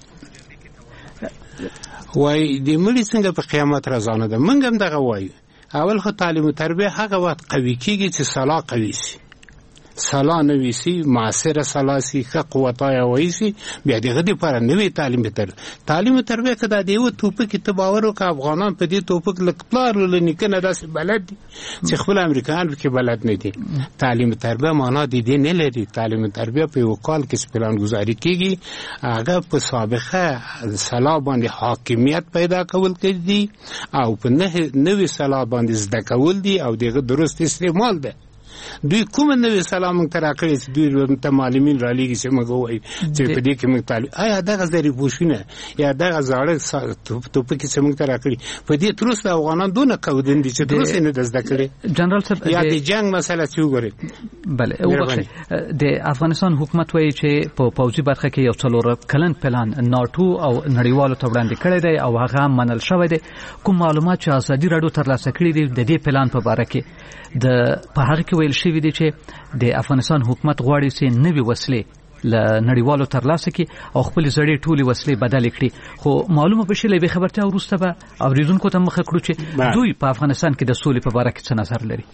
وایي د ملي څنګه په قیامت راځانه ده. موږ هم دغه وایو اول خو تعلیم و تربیه هغه وخت قوي کیږي چې صلاح قوي شي، صلاح نوي سي، معاصره صلاح سي، ښه قوتای وایسي. بیا دغه د پر نوې تعلیم و تربیه کدا دیو توپک ته باور وکړه افغانان په دې توپک لکپلار لنیکنه داسې بلد دي چې خپل امریکایان کې بلد نه دي. تعلیم و تربیه معنا دي نه لري. تعلیم و تربیه په وکال کې پلان گذاری کیږي، هغه په سابقه صلاح باندې حاکمیت پیدا کول کیږي او په نوې صلاح باندې زده کول دي او دغه درست استعمال ده. دوی کوم نوې سلام تر اخري چې دوی ته معلمین را لېږي چې موږ وایي چې په دې کې موږ تعلیم آیا دغه ځری پوښینه یا دغه زاړه توپ کې چې موږ تر اخري په دې تروس افغانان دونه کودن دي چې تروس نه زده کړي. جنرال صاحب یا د جنگ مسله چې وګورئ. بله وبخښئ، د افغانستان حکومت وایي چې په پوځي برخه کې یو څلور کلن پلان ناتو او نړیوالو ته وړاندې کړی دی او هغه منل شوی دی. کوم معلومات چې ازادي راډیو ترلاسه کړي دي د دې پلان په اړه کې په هغه کې ویل شوی دی چې د افغانستان حکومت غواړي چې نوې وسلې له نړیوالو ترلاسه کړي او خپل زړې ټولې وسلې بدل کړي. خو معلومه بشي له خبرتیا وروسته به اوریدونکو ته مخه کړو چې دوی په افغانستان کې د سولې په اړه څه نظر لري.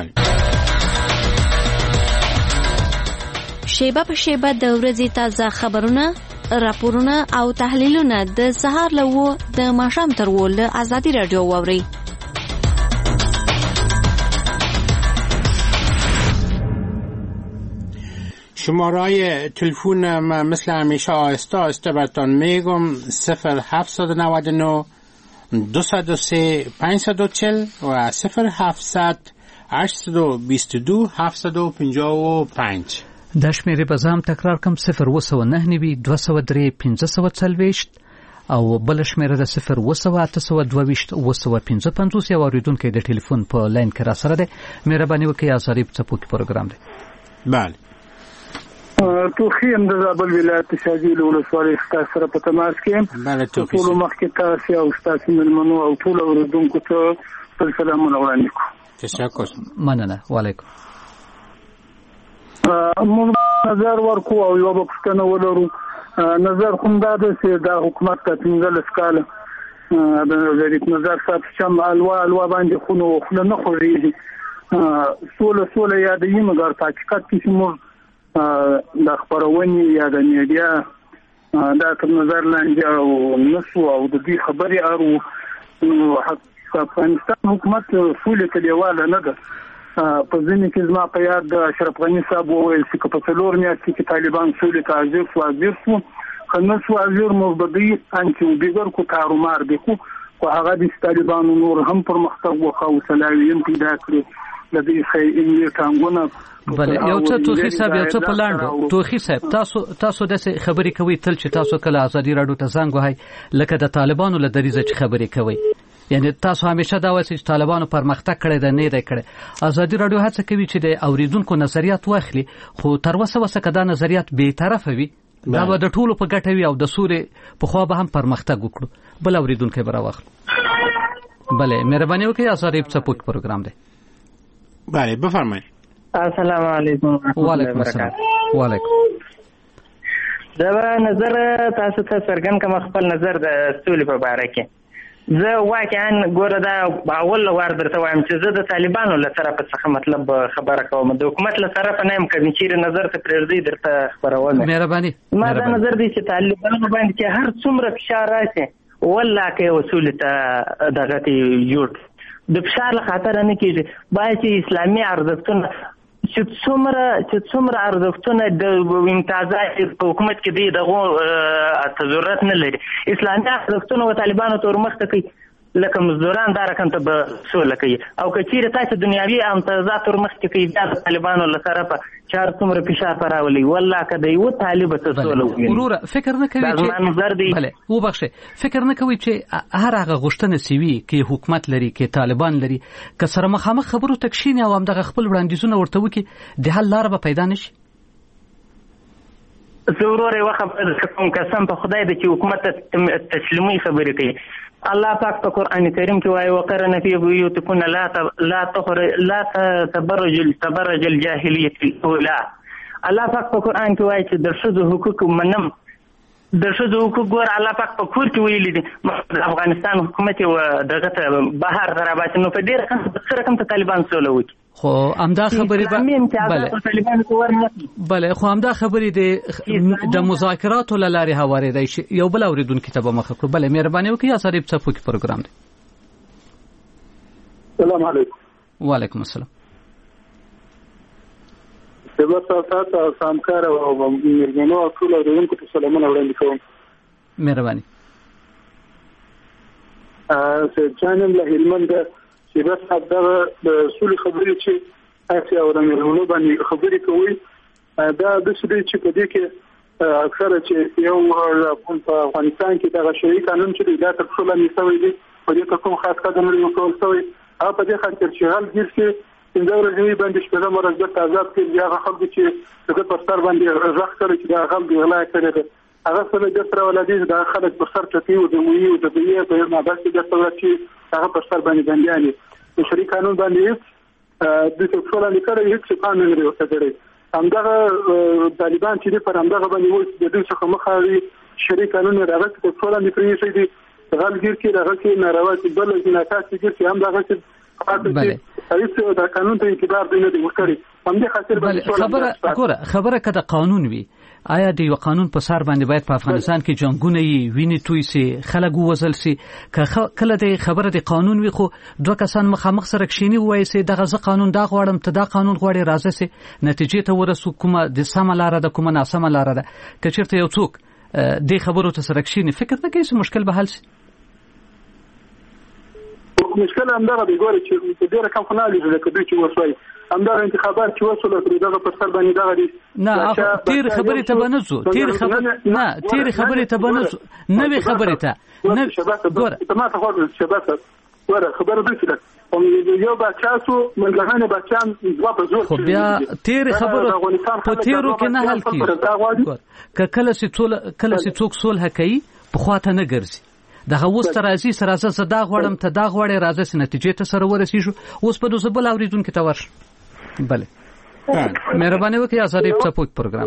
شیبه په شیبه د ورځې تازه خبرونه، راپورونه او تحلیلونه د سهار له د ماښام تر ول آزادي رادیو واوري. شماره‌های تلفن من مثل همیشه آهسته براتون میگم 0799 203 540 و 0700 822 755. د شمیرې په ځام تکرار کوم 029 203 540 او بل شمیره د 02822 یو اوریدونکو د ټلیفون په لاین کې را سره ده. مهرباني وکړئ آزادی په څپو کې پروګرام دی. بله توخی هم د زابل ولایت شاجویل ولسوالۍ سره په تماس کې ټول مخکې تاسو او تاسو ملمنو او ټول اوریدونکو ته سلامونه وړاندې کوم. تشکر. مننه. وعلیکم. موږ نظر ورکو او یو پوښتنه ولرو. نظر کوم دا ده چې دا حکومت ته 15 کاله د نظر صاحب چې الوا باندې خونو نه خوړېږي سوله یادوي، مګر په حقیقت کې موږ د خبرونې یا د میډیا دا تر نظر لاندې او نسو او د دې خبرې اړو افغانستان حکومت سولې ته دیواله نه ده. په ځینې کې زما په یاد د اشرف غني صاحب وویل چې په څلور میاشتې کې طالبان سولې ته حاضر شو که نه شو حاضر موږ به دوی انچې وبېګر کو تارومار دی خو هغه د طالبانو نور هم پرمختګ وکړ او سلاوي هم پیدا کړي د دې خیریه ټانګونه. بله یو څه توخی صاحب یو څه په لاندو توخی صاحب تاسو د خبرې کوي تل چې تاسو کله آزادي راډیو ته زنګ وهاي لکه د طالبانو له دریزه چې خبرې کوي، یعنی تاسو همیشه دا وایي چې طالبانو پرمختګ کړی دی نه دی کړی. آزادي راډیو هڅه کوي چې د اوریدونکو نظریات واخلي، خو تر اوسه کدا نظریات به طرفه وي دا به د ټولو په ګټه وي او د سورې په خوا به هم پرمختګ وکړو. بل اوریدونکو به راوخلو. بله مهرباني وکړئ آزادۍ په څپو کې پروګرام دی. بله بفرمایئ. السلام علیکم. وعلیکم السلام. وعلیکم. دا نظر تاسو ته څرګند کوم خپل نظر د سولې په باره کې. زه واقعا ګوره دا اول وار درته وایم چې زه د طالبانو له طرفه څخه مطلب خبره کوم، د حکومت له طرفه نه یم کوي چې نظر ته پرېږدي درته خبرول. مهرباني ما دا نظر دی چې طالبانو باندې چې هر څومره فشار راشي والله کې وصول ته دغه جوړ د فشار له خاطر نه کېږي، باید چې اسلامي ارزښتونه چې څومره ارزښتونه د امتیازات په حکومت کې دی دغه ضرورت نه لري. اسلامي ارزښتونه و طالبانو ته ورمخته کوي لکه مزدوران دا رقم ته به سوله کوي، او که چیرې تاسو دنیاوي امتیازات ورمخته کوي بیا د طالبانو له طرفه چار څومره فشار پراولي والله که د یو طالب ته سوله وي. وروره فکر نه کوي چې بله وبخښئ فکر نه کوي چې هر هغه غوښتنه چې وي کې حکومت لري کې طالبان لري که سره مخامخ خبرو ته کښېني او همدغه خپل وړاندیزونه ورته وکړي د حل لاره به پیدا نه شي. زه ورور یوه خبره کوم قسم په خدای دی چې حکومت ته تسلیمي خبرې کوي. الله پاک په قرآن کریم کې وایي وقرن فی بیوتکن لا تبرج الجاهلیة الاولى. الله پاک په قرآن کې وایي چې د ښځو حقوق منم، د ښځو حقوق ګور الله پاک په کور کې ویلي دي. د افغانستان حکومت یې دغه ته بهر ته راباسي، نو په دې رقم ته طالبان سوله وکړي. خو همدا خبرې بله خو همدا خبرې د مذاکراتو له لارې هوارېدی شي. یو بل اورېدونکي ته به مخه کړو. بله مهرباني وکړئ آزادۍ په څپو کې پروګرام دی. السلام علیکم. وعلیکم السلام. د وساتات او سامکار او مرګنو ټول اورېدونکو ته سلامونه وړاندې کوم. مهرباني. جانم له هلمند چې بس دا د سولې خبرې چې تاسو او د مرګنو باندې خبرې کوي دا د سولې چې په دې کې اکثره چې یو په افغانستان کې د شرعي قانون چې دا تر ټولو نسوي دي په دې کوم خاص قدم لري کول شوی هغه په دې خاطر چې حل ګرځي څنګه ورځي باندې شپږم ورځ د آزاد کې هغه خلک چې د پرستار باندې ځخ کړي چې هغه خلک غلا کړي هغه څه د تر ولادي د خلک په سر چټي او د موي او د بیه په مابه کې د څورچی هغه پرستار باندې باندې د شرعي قانون باندې د ټول لیکره هیڅ قانون نه لري وکړي. همدغه طالبان چې پر همدغه باندې وایي د دې څخه مخه شرعي قانون راغلی د ټول لیکري دي غلګر کې راغلی کې ناروا چې بل جنایات چې همدغه چې هیڅ د قانون ته اعتبار نه دی ورکړي. هم دې خاطر خبره کده قانون وي آیا د یو قانون په سر باندې باید په افغانستان کې جنگونه یې ویني توی سي خلک ووزل سي کله د خبره د قانون وي خو دوه کسان مخامخ سره کښینی وایي سي دغه ځ قانون دا غواړم ته دا قانون غواړي راځي سي نتیجې ته ورسو کومه د سم لار ده کومه ناسمه لار ده که چیرته یو څوک د خبرو ته سره کښینی فکر نه کوي چې مشکل به حل سي. مشکل همدغه دی ګوره چې ډېر کم خنالي د کډوي چې وسوي همدغه انتخابات چې وسول کړي دغه په سر باندې دغه دي نه تیر خبرې ته بنځو تیر خبرې ته بنځو نوې خبرې ته نه ګوره تمام خبره ګوره خبره دې چې یو بچاسو منځغانه بچان دوا په زور خو بیا تیر خبره په تیرو کې نه حل کیږي کله چې څوک صلح کوي په خواته نه ګرځي دغه اوس تر ازي سره زه دا غوړم ته دا غوړې راځي چې نتیجې ته سره ورسېږو اوس په دوه بل اوریدونکو ته ورش. بله مهرباني وکړئ آزادۍ په څپو کې پروګرام.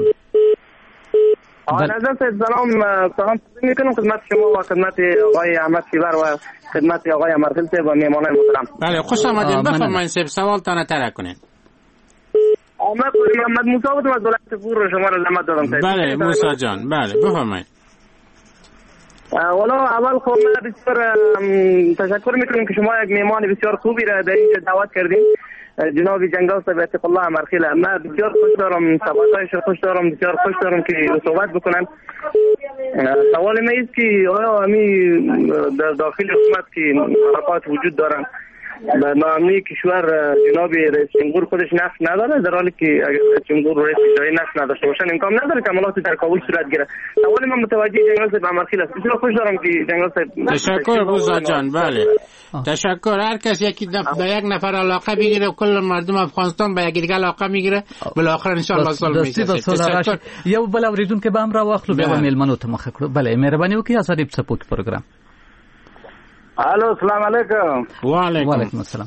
نظر صاحب سلام میکنم خدمت شما و خدمت آقای احمد شیبر و خدمت آقای امرخیل صاحب و میهمانان محترم. بله خوش آمدید بفرمایید صاحب سوالتان طرح کنید. محمد موسی بودم از دولت پور شما را زحمت دادم صاحب. بله موسی جان بله بفرمایید. والا اول خب من بسیار تشکر میکنم که شما یک میهمان بسیار خوبی را در اینجا دعوت کردیم جناب جنگال صاحب عتیق الله امرخیل. من بسیار خوش دارم صحبتایش خوش دارم بسیار خوش دارم که صحبت بکنن. سوال من است که آیا همی در داخل حکومت که حرکات وجود دارن ناامنی کشور جناب رئیس جمهور خودش نقش نداره، در حالی که اگر رئیس جمهور رئیس اجرایی نقش نداشته باشن امکان نداره که عملیات در کابل صورت گیره. اولی من متوجه جنرال صاحب امرخیل است. بسیار خوش دارم که جنرال صاحب. تشکر بوزا جان. بله تشکر. هر کس یکی به یک نفر علاقه بگیره، کل مردم افغانستان به یک دیگه علاقه میگیره، بالاخره ان شاء الله صلح میشه. تشکر. یو بل اوریدون که به امر واخلو بیا میلمنو ته مخ کړو. بله مهرباني وکړئ ازادي سپورت پروګرام. الو السلام علیکم. وعلیکم السلام.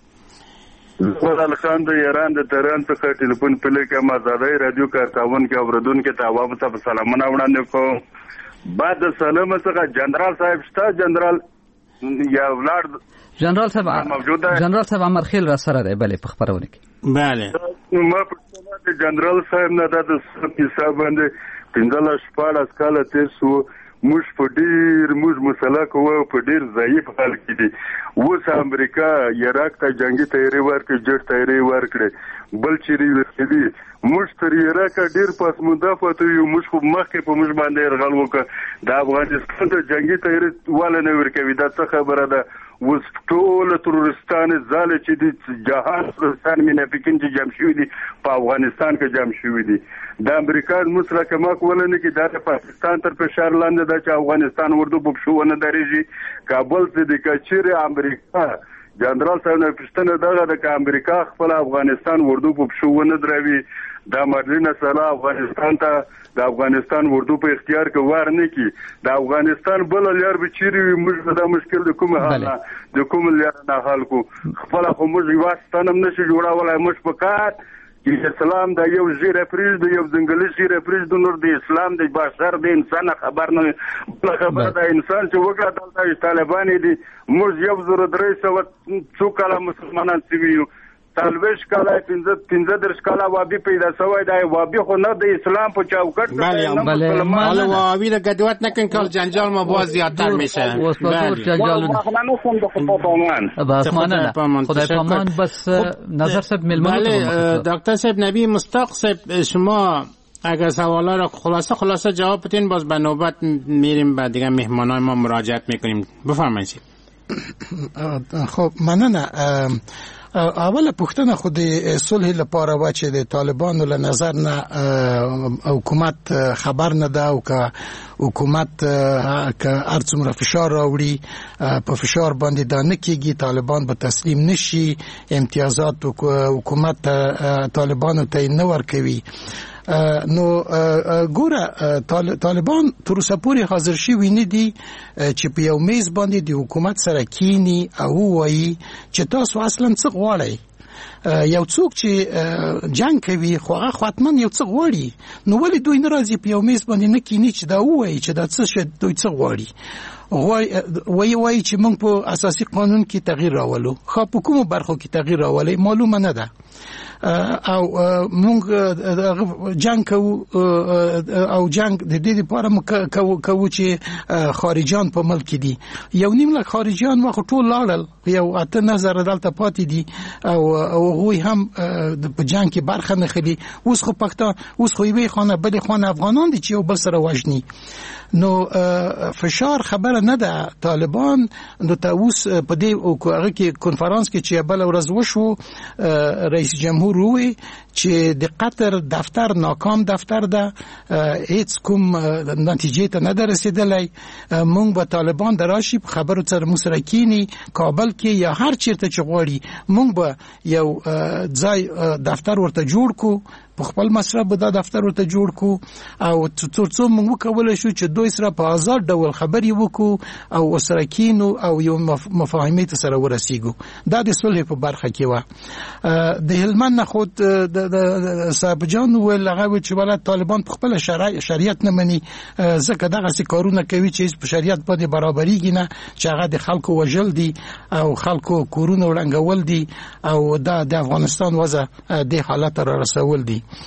زه خان د ایران د تهران څخه ټلیفون پلی کوم. آزادۍ رادیو کارتاون کې اوریدونکو ته عوام ته سلامونه وړاندې کوم. بعد سلام څخه جنرال صاحب شته، جنرال یا ولاد جنرال صاحب امرخیل را سره دی. بله په خبرونه کې. بله ما په جنرال صاحب نه د حساب باندې 15 کاله تیر شو. موږ په ډیر مسلک وو، په ډیر ضعیف حال کې دي. اوس امریکا عراق ته جنگي تیاری ورکړي، جټ تیاری ورکړي، بل چیرې ورکړي. موږ تر عراق ډیر پس مدافعت یو. موږ خو مخکې په موږ باندې یرغل وکړ. د افغانستان ته جنگي تیاری والا نه ورکوي. دا څه خبره ده؟ اوس ټول ترورستان زاله چې دي جهان ترورستان منافقین چې جمع شوي دي په افغانستان کې جمع شوي دي. د امریکا مسله کمک ولنه کې دا پاکستان تر فشار لاندې ده چې افغانستان ورته په شو نه درېږي. کابل ته د کچېره امریکا جنرال صاحب نه پښتنه دغه د امریکا خپل افغانستان ورته په شو نه دروي. دا مدرنه سره افغانستان ته د افغانستان ورته په اختیار کې وار نه کی. د افغانستان بل لار به چیرې موږ دا مشکل د کومه حال د کوم لار نه حل کو. خپل خو موږ یواستانم نشي جوړولای. موږ فقط اسلام د یو زیره پریز د یو ځنګلي زیره پریز د نور د اسلام د بشر د انسان خبر نه بل خبر د انسان چې وګړه دلته طالبان دي. موږ 1300 څو کاله مسلمانان سویو. تلويش کاله 15 کاله وابي پیدا شوی دی. وابي خو نه د اسلام په چوکاټ کې. بله حالا وابي د قدوت نکن کال جنجال ما باز زیادتر میشه. بله خدای پامان. بس نظر صاحب ملمون. بله دکتر صاحب نبی مصطفی صاحب شما اگر سوالا را خلاصه جواب بدین باز به نوبت میریم بعد دیگه مهمانان ما مراجعت میکنیم. بفرمایید. خب مننه. اوله پوښتنه خو د صلح لپاره و چې د طالبانو له نظر نه حکومت خبر نه ده او که حکومت که هر څومره فشار راوړي په فشار باندې دا نه کېږي، طالبان به تسلیم نشي، امتیازات حکومت طالبانو ته نه ورکوي. نو ګوره طالبان تر اوسه پورې حاضر شوي نه دي چې په یو میز باندې د حکومت سره کینی او وایي چې تاسو اصلا څه غواړئ. یو څوک چې جنگ کوي خو هغه حتماً یو څه غواړي. نو ولې دوی نه راځي په یو میز باندې نه کینی چې دا وایي چې دا څه دوی څه غواړي. وایي چې موږ په اساسي قانون کې تغییر راولو. خو په کومو برخو کې تغییر راولي معلومه نه ده. او موږ جنگ کوو او جنگ د دې لپاره کوو چې خارجيان په ملک دي. 1.5 لک خارجيان واخ ټول لاړل، یو 8,000 دلته پاتې دي او هغوی هم په جنگ کې برخه نه خلي. اوس خو پښتون اوس خو یوې خانه بلې خانه افغانان دي چې یو بل سره وژني. نو فشار خبره نه ده. طالبان نو ته اوس په دې هغه کې کنفرانس کې چې بل ورځ وشو رئیس جمهور وی چې د قطر دفتر ناکام دفتر ده، هیڅ کوم نتیجې ته نه رسیدلی. مونږ به طالبان دراشي په خبرو سره مسرکینی کابل کې یا هر چیرته چې غواړي مونږ به یو ځای دفتر ورته جوړ کو، په خپل مصرف به دا دفتر ورته جوړ کو او ترڅو موږ وکولای شو چې دوی سره په آزاد ډول خبرې وکړو او سره کینو او یو مفاهمې ته سره ورسیږو. دا د صلح په برخه کې و. د هلمند نه خود د صاحب جان ول هغه چې ولادت طالبان په خپل شریعت نه مني، ځکه دغه څه کارونه کوي چې په شریعت باندې برابرېږي نه، چې هغه د خلکو وژل دي او خلکو کورونه ورنګول دي او دا د افغانستان وضع د حالت را رسول دي.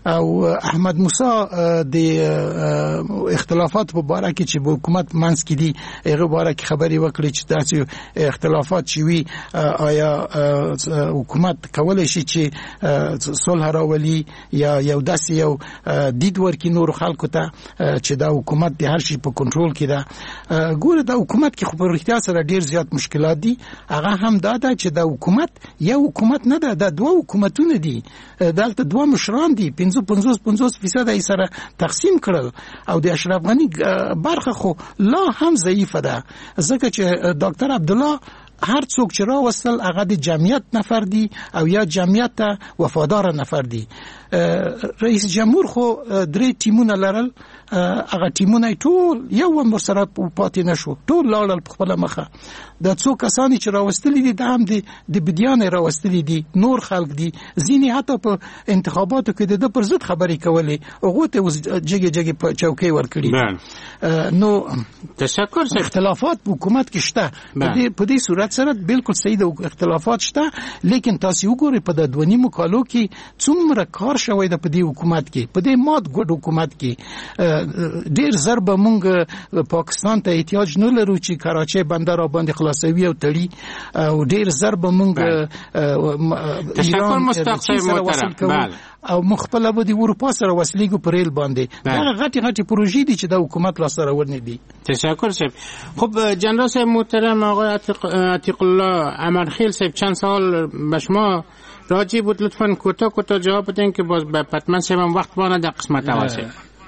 او احمد موسی د اختلافات په باره کې چې حکومت منځ کې دي هغه باره کې خبري وکړي چې داسې اختلافات چې وي آیا حکومت کولای شي چې صلح راولي یا یو داسې یو دید ورکړي نور خلکو ته چې دا حکومت د هر شي په کنټرول کې ده. ګوره دا حکومت کې خو په اړتیا سره ډیر زیات مشکلات دي. هغه هم دا ده چې دا حکومت یو حکومت نه ده، دا دوه حکومتونه دي. دلته دوه مشران دي 50% یې سره تقسیم کړل او د اشرف غنی برخه خو لا هم ضعیفه ده، ځکه چې ډاکټر عبدالله هر څوک چې راوستل هغه د جمعیت نفر دی او یا جمعیت ته وفادار نفر دی. رئیس جمهور خو 3 ټیمونه لرل، هغه ټیمونه ټول یو هم سره پاتې نشو، ټول لاړل په خپل مخه. د څو کسانی چې راوستل دي د هم د بدیان راوستل دي، نور خلک دي، ځینې حتی په انتخاباتو کې د پر ضد خبرې کولې، هغه ته جګه په چوکۍ ورکړي. نو تشکر. اختلافات په حکومت کې شته، په دې صورت سره بالکل صحیح د اختلافات شته، لیکن تاسو وګورئ په د 2.5 کالو کې څومره کار شوی د په دې حکومت کې، په دې مات ګډ حکومت کې ډیر ضرب مونږ پاکستان ته احتیاج نه لرو چې کراچۍ بندر را باندې خلاصوي او تړي، او ډیر ضرب مونږ تشکر مستقیم محترم او مخبل به د اروپا سره وسلیګو پرېل باندې دا غټي پروژې دي چې د حکومت لا سره ورنه دي. تشکر صاحب. خب جنرال صاحب محترم آقای عتیق الله امرخیل صاحب چند سوال به شما راجع بود، لطفاً کوتاه جواب بدین که باز به پتمن صاحب هم وقت بانه در قسمت واسه.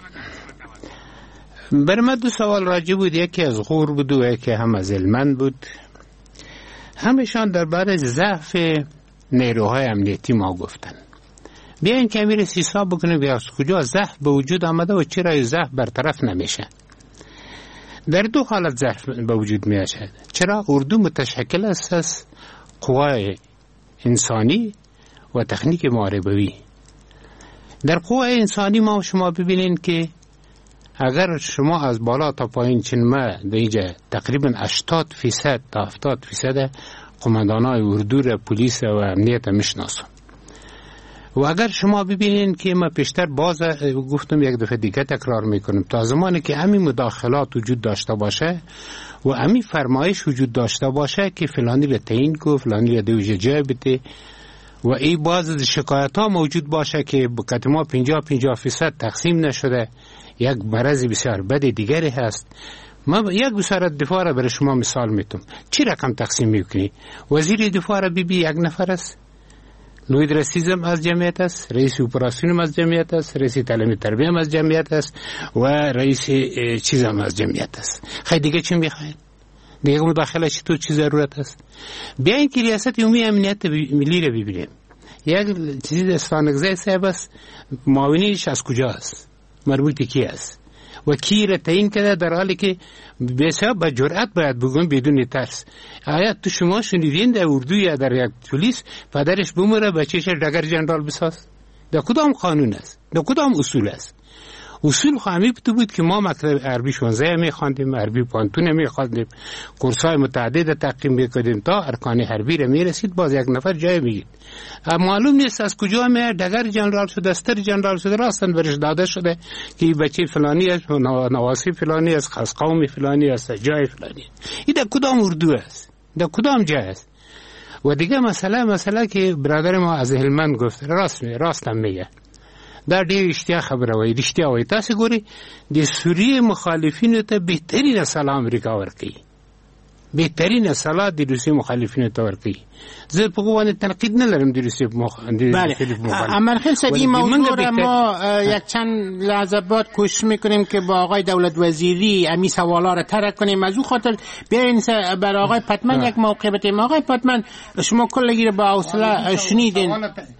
برمه 2 سوال راجع بود، یکی از غور بود و یکی هم از علمند بود. همشان درباره ضعف نیروهای امنیتی ما گفتن. بیاین که امیر حساب بکنیم از کجا ضعف به وجود آمده و چرا ضعف برطرف نمیشه. در 2 حالت ضعف به وجود میاد. چرا اردو متشکل است از قوای انسانی و تکنیک محاربوی. در قوای انسانی ما شما ببینین که اگر شما از بالا تا پایین چنمه در اینجا تقریبا 80% تا 70% قماندانای اردو را پلیس و امنیت میشناسن. و اگر شما ببینین که ما پیشتر باز گفتم یک دفعه دیگه تکرار میکنم، تا زمانی که همین مداخلات وجود داشته باشه و همین فرمایش وجود داشته باشه که فلانی را تعیین کو، فلانی را دویجه جای بده و ای باز شکایت ها موجود باشه که بکت ما 50% تقسیم نشده، یک مرض بسیار بد دیگری هست. ما یک وزارت دفاع را برای شما مثال میتونم. چی رقم تقسیم میکنی؟ وزیر دفاع را بی یک نفر است، لوید رسیزم از جمعیت است، رئیس اپراسیونم از جمعیت است، رئیس تعلیم تربیه از جمعیت است و رئیس چیزم از جمعیت است. خیلی دیگه چی میخواین؟ دیگه مداخله تو چی ضرورت است؟ بیاین که ریاست عمومی امنیت ملی را ببینیم. یک چیزی دستانگزه صاحب است، معاونینش از کجا است؟ مربوط کی است؟ و کی را تعیین کرده در حالی که بسیار با جرأت باید بگم بدون ترس. آیا تو شما شنیدین در اردو یا در یک پلیس پدرش بمره بچه‌ش دگر جنرال بساز؟ در کدام قانون است؟ در کدام اصول است؟ اصول خواهی بود که ما مکتب عربی 16 میخواندیم، عربی پانتون میخواندیم، کورسای متعدد تقیم میکردیم تا ارکان حربی را میرسید، باز یک نفر جای میگید. معلوم نیست از کجا میاد دگر جنرال شده، استر جنرال شده، راستن برش داده شده که بچه فلانی است، نواسی فلانی است، خاص قومی فلانی است، جای فلانی. این در کدام اردو است؟ در کدام جای است؟ و دیگه مسئله که برادر ما از هلمند گفت، راستم میگه. دا ډیر اشتیا خبره وای، رښتیا وای. تاسو ګوري د سوریه مخالفینو ته بهترین سلام امریکا ورکړي، بهترین سلام د روسیې مخالفینو ته ورکړي. زه په کومه تنقید نه لرم د روسیې مخالفینو. امرخیل صاحب این موضوع را ما یک چند لحظه بعد کوشش میکنیم که با آقای دولت وزیری امی سوالا را طرح کنیم. از او خاطر بیاین بر آقای پتمن یک موقع بدیم. آقای پتمن شما کلگی را با حوصله شنیدین.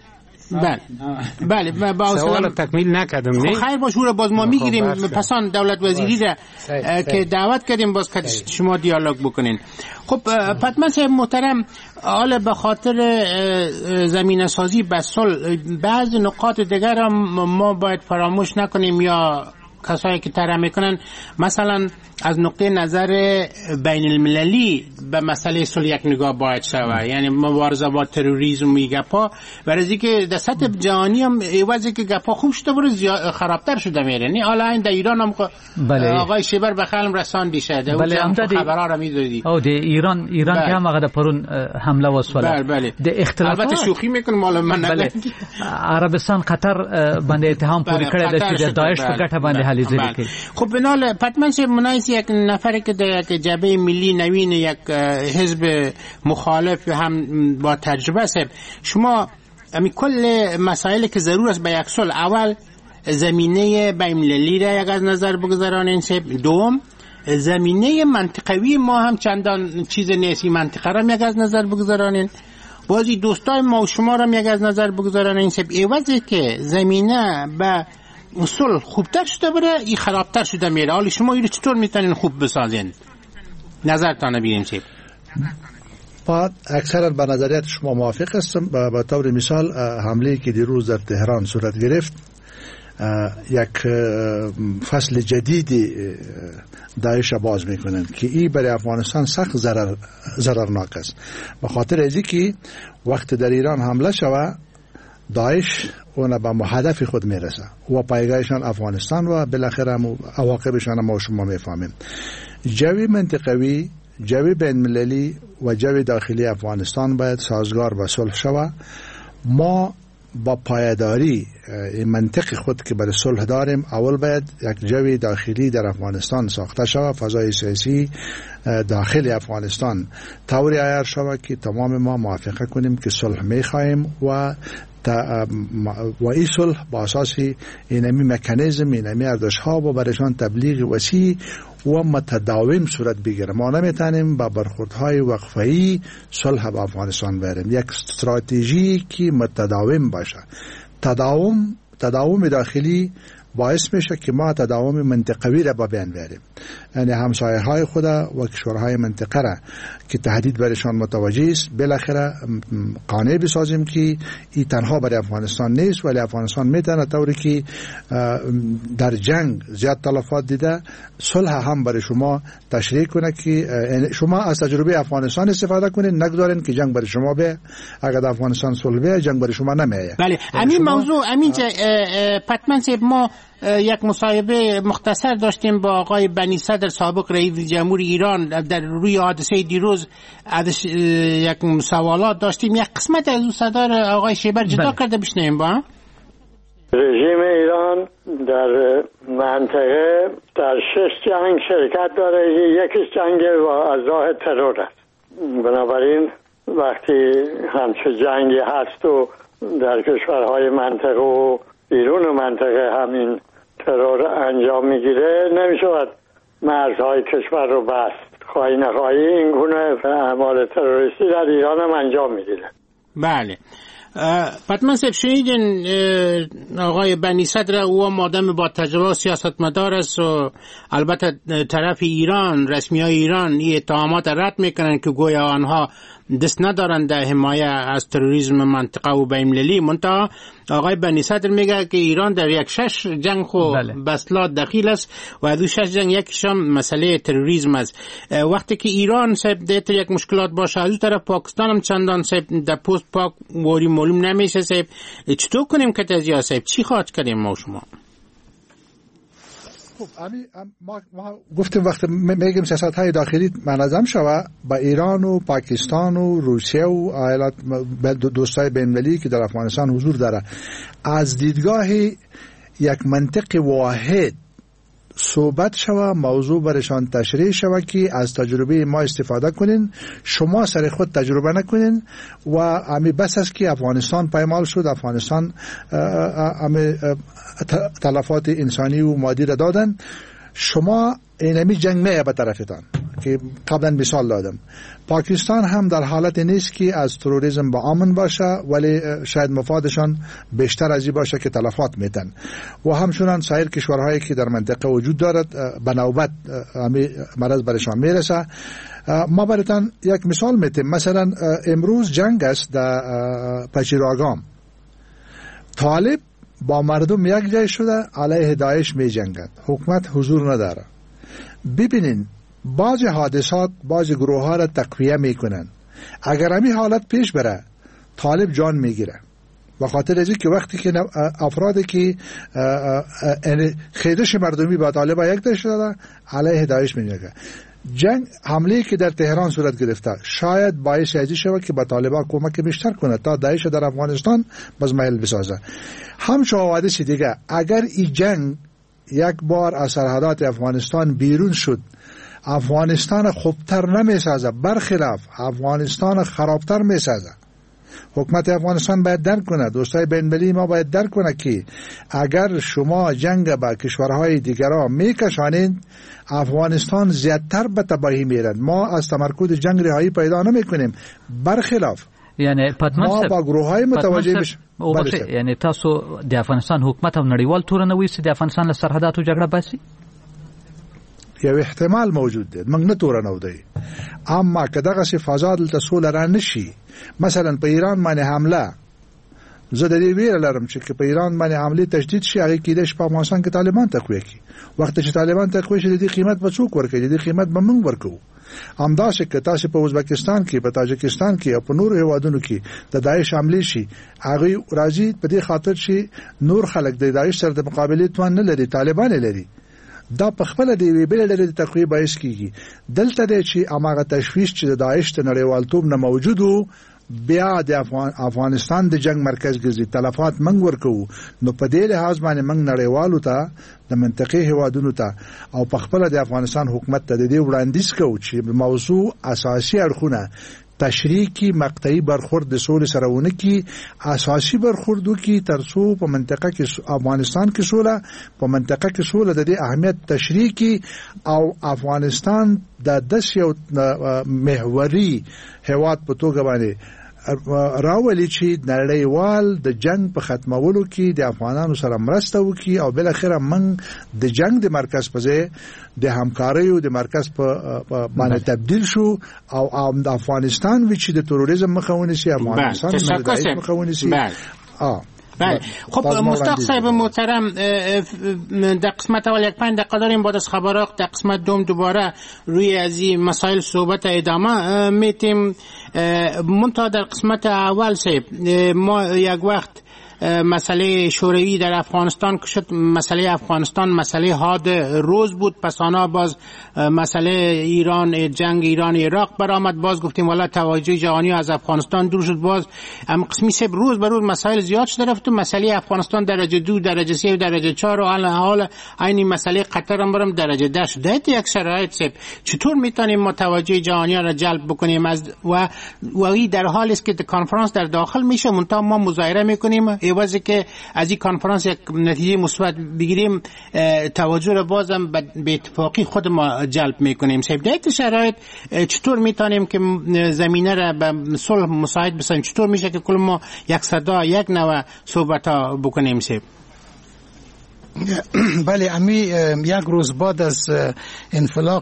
بله با سوال تکمیل نکردم. نه خیر باشه، رو باز ما میگیریم پسان دولت وزیری را که دعوت کردیم باز که شما دیالوگ بکنین. خب پتمن صاحب محترم، حالا به خاطر زمینه سازی به صلح بعض نقاط دیگر هم ما باید فراموش نکنیم یا کسایی که طرح میکنن مثلا از نقطه نظر بین المللی به مسئله صلح یک نگاه باید شود، یعنی مبارزه با تروریسم و گپا، برای که در سطح جهانی هم ایوازی که گپا خوب شده بره خرابتر شده میره. یعنی حالا این در ایران هم آقای شیبر به خلم رسان دیشه ده خبرها را میدادی او ده ایران که هم هغه پرون حمله وسوله د اختلافات البته شوخی میکنم مال من نه. عربستان قطر باندې اتهام پوری کړی د چې داعش په ګټه باندې هلي ځلې کوي. خب بنال پتمن شه منایس یک نفری که در یک جبهه ملی نوین یک حزب مخالف هم با تجربه است، شما امی کل مسائل که ضرور است به یک صلح، اول زمینه بین‌المللی را یک از نظر بگذارانین، دوم زمینه منطقوی ما هم چندان چیز نیستی منطقه را یک از نظر بگذارانین، بازی دوستای ما و شما را یک از نظر بگذارانین. ایوازی که زمینه به صلح خوبتر شده بره این خرابتر شده میره. حالا شما اینو چطور میتونین خوب بسازین؟ نظرتان بگیم چی؟ بعد اکثرا با نظریات شما موافق هستم. به طور مثال حمله که دیروز در تهران صورت گرفت یک فصل جدیدی داعش باز میکنن که این برای افغانستان سخت ضررناک است، به خاطر ازی که وقت در ایران حمله شوه داعش اون به هدف خود میرسه و پایگاهشان افغانستان و بالاخره عواقبشان ما شما میفهمیم. جوی منطقوی، جوی بین‌المللی و جوی داخلی افغانستان باید سازگار و صلح شوه. ما با پایداری منطق خود که برای صلح داریم، اول باید یک جوی داخلی در افغانستان ساخته شود، فضای سیاسی داخل افغانستان طوری عیار شود که تمام ما موافقه کنیم که صلح میخواهیم و این صلح با اساس اینمی مکانیزم، اینمی ارزش‌ها و برایشان تبلیغ وسیع و متداوم صورت بگیره. ما نمیتونیم با برخوردهای وقفه‌ای صلح با افغانستان بریم. یک استراتژی که متداوم باشه. تداوم داخلی باعث میشه که ما تداوم منطقوی را با بین بیاریم، یعنی همسایه های خود و کشورهای منطقه را که تهدید برشان متوجه است بالاخره قانع بسازیم که این تنها برای افغانستان نیست، ولی افغانستان میتونه طوری که در جنگ زیاد تلفات دیده صلح هم برای شما تشریح کنه که شما از تجربه افغانستان استفاده کنید، نگذارین که جنگ برای شما به اگر افغانستان صلح به جنگ برای شما نمیه. بله همین موضوع همین پتمن صاحب ما یک مصاحبه مختصر داشتیم با آقای بنی صدر سابق رئیس جمهور ایران در روی حادثه دیروز، یک سوالات داشتیم، یک قسمت از اون صدر آقای شیبر جدا کرده بشنویم با رژیم ایران در منطقه در 6 جنگ شرکت داره، یکیش جنگ از راه ترور است. بنابراین وقتی همچه جنگی هست و در کشورهای منطقه و بیرون منطقه همین ترور انجام میگیره، نمیشود مرزهای کشور رو بست. خواهی نخواهی این گونه اعمال تروریستی در ایران هم انجام میگیره. بله پتمن صاحب شنیدین آقای بنی صدر او آدم با تجربه سیاستمدار است و البته طرف ایران، رسمی های ایران این اتهامات رد میکنن که گویا آنها دست ندارن در حمایه از تروریسم منطقه و بین‌المللی. منتها آقای بنی صدر میگه که ایران در یک 6 جنگ خو بسلات دخیل است و از 6 جنگ یکیشم مسئله تروریسم است. وقتی که ایران صاحب دیت یک مشکلات باشه، از اون طرف پاکستان هم چندان صاحب در پست پاک وری معلوم نمیشه. صاحب چطور کنیم که تزیه صاحب چی خواهد کنیم ما شما؟ خب ما گفتیم وقتی میگیم سیاست‌های داخلی منظم شوه با ایران و پاکستان و روسیه و ایالات دوستای بین‌المللی که در افغانستان حضور داره، از دیدگاه یک منطق واحد صحبت شوه، موضوع برشان تشریح شوه که از تجربه ما استفاده کنین، شما سر خود تجربه نکنین و امی بس است که افغانستان پایمال شد، افغانستان امی تلفات انسانی و مادی را دادن، شما اینمی جنگ میه به طرفتان که قبلا مثال دادم. پاکستان هم در حالت نیست که از تروریسم با امن باشه، ولی شاید مفادشان بیشتر از این باشه که تلفات میتن و همچنان سایر کشورهایی که در منطقه وجود دارد به نوبت مرض برشان میرسه. ما براتون یک مثال میتیم. مثلا امروز جنگ است در پچیراگام. طالب با مردم یک جای شده علیه داعش می جنگد. حکومت حضور نداره. ببینین بعض حادثات بعض گروه ها را تقویه می کنن. اگر همین حالت پیش بره طالب جان می گیره. به خاطر ازی که وقتی که افرادی که خیدش مردمی با طالب یک داشت شده علیه داعش می جنگد. جنگ حمله که در تهران صورت گرفته شاید باعث ازی شود که با طالبان کمک بیشتر کنه تا داعش در افغانستان بزمایل بسازه. همچون حوادث دیگه اگر این جنگ یک بار از سرحدات افغانستان بیرون شد افغانستان خوبتر نمی سازه، برخلاف افغانستان خرابتر می سازه. حکومت افغانستان باید درک کنه، دوستای بین‌المللی ما باید درک کنه که اگر شما جنگ با کشورهای دیگرها میکشانید افغانستان زیادتر به تباهی میرد. ما از تمرکز جنگ رهایی پیدا نمیکنیم، برخلاف یعنی ما با گروه‌های متوجه بشیم. یعنی تاسو د افغانستان حکومت او نړیوال تورنوي چې د افغانستان له سرحداتو جګړه باسي؟ یو احتمال موجود دی، موږ نه تورنو دی، اما که دغه فضا دلته سوله را نشي، مثلا په ایران باندې حمله، زه د دې ویره لرم چې په ایران باندې حمله تشدید شي، هغه کېدای شي په افغانستان کې طالبان تقویه کړي. وخت چې طالبان تقویه شي د دې قیمت به څوک ورکوي؟ د دې قیمت به موږ ورکوو. همداسې که تاسو په ازبکستان کې، په تاجکستان کې او په نورو هیوادونو کې د داعش حمله شي، هغه راځي په دې خاطر چې نور خلک د داعش سره د مقابله توان نه لري، طالبان لري. دا په خپل دی وی بل لري تقریبا باعث کیږي دلته د چې اماغه تشویش چې د داعش ته نړیوالتوب نه موجودو بیا د افغانستان د جنگ مرکز ګرځي، تلفات منګ ورکو. نو په دې لحاظ باندې منګ نړیوالو ته د منطقي هیوادونو ته او په خپل د افغانستان حکومت ته د دې وړاندیز کوي چې موضوع اساسي اړخونه تشریکی مقطعی برخورد د سولې سره ونه کی، اساسي برخوردو کی ترڅو په منطقه کې افغانستان کې سوله، په منطقه کې سوله د دې اهمیت تشریکی او افغانستان د دسیو محوري هیواد په توګه باندې راولي چې نړیوال د جنگ په ختمولو کې د افغانانو سره مرسته وکړي او بل اخره من د جنگ د مرکز په ځای د همکارۍ او د مرکز په باندې تبدیل شو او د افغانستان چې د تروریزم مخاوني شي، افغانستان د داعش مخاوني شي. بله. خب مصداق صاحب محترم، در قسمت اول 5 دقیقه داریم، بعد از خبرات در قسمت دوم دوباره روی از این مسائل صحبت ادامه میتیم. منتها در قسمت اول صاحب ما یک وقت مسئله شوروی در افغانستان که شد، مسئله افغانستان مسئله حاد روز بود، پس آنها باز مسئله ایران، جنگ ایران عراق برآمد، باز گفتیم والا توجه جهانی از افغانستان دور شد، باز هم قسمی سب روز به روز مسائل زیاد شده رفت. مسئله افغانستان درجه 2 درجه 3 و درجه 4 و حال این مسئله قطر هم برام درجه 10 شده. یک شرایط سب چطور میتونیم ما توجه جهانی را جلب بکنیم از و این در حالی است که کنفرانس در داخل میشه، منتها ما مظاهره میکنیم عوضی که از این کنفرانس یک نتیجه مثبت بگیریم، توجه را بازم به اتفاقی خود ما جلب میکنیم. صاحب در این شرایط چطور میتونیم که زمینه را به صلح مساعد بسازیم؟ چطور میشه که کل ما یک صدا یک نوع صحبت ها بکنیم؟ صاحب بله، امی یک روز بعد از انفلاق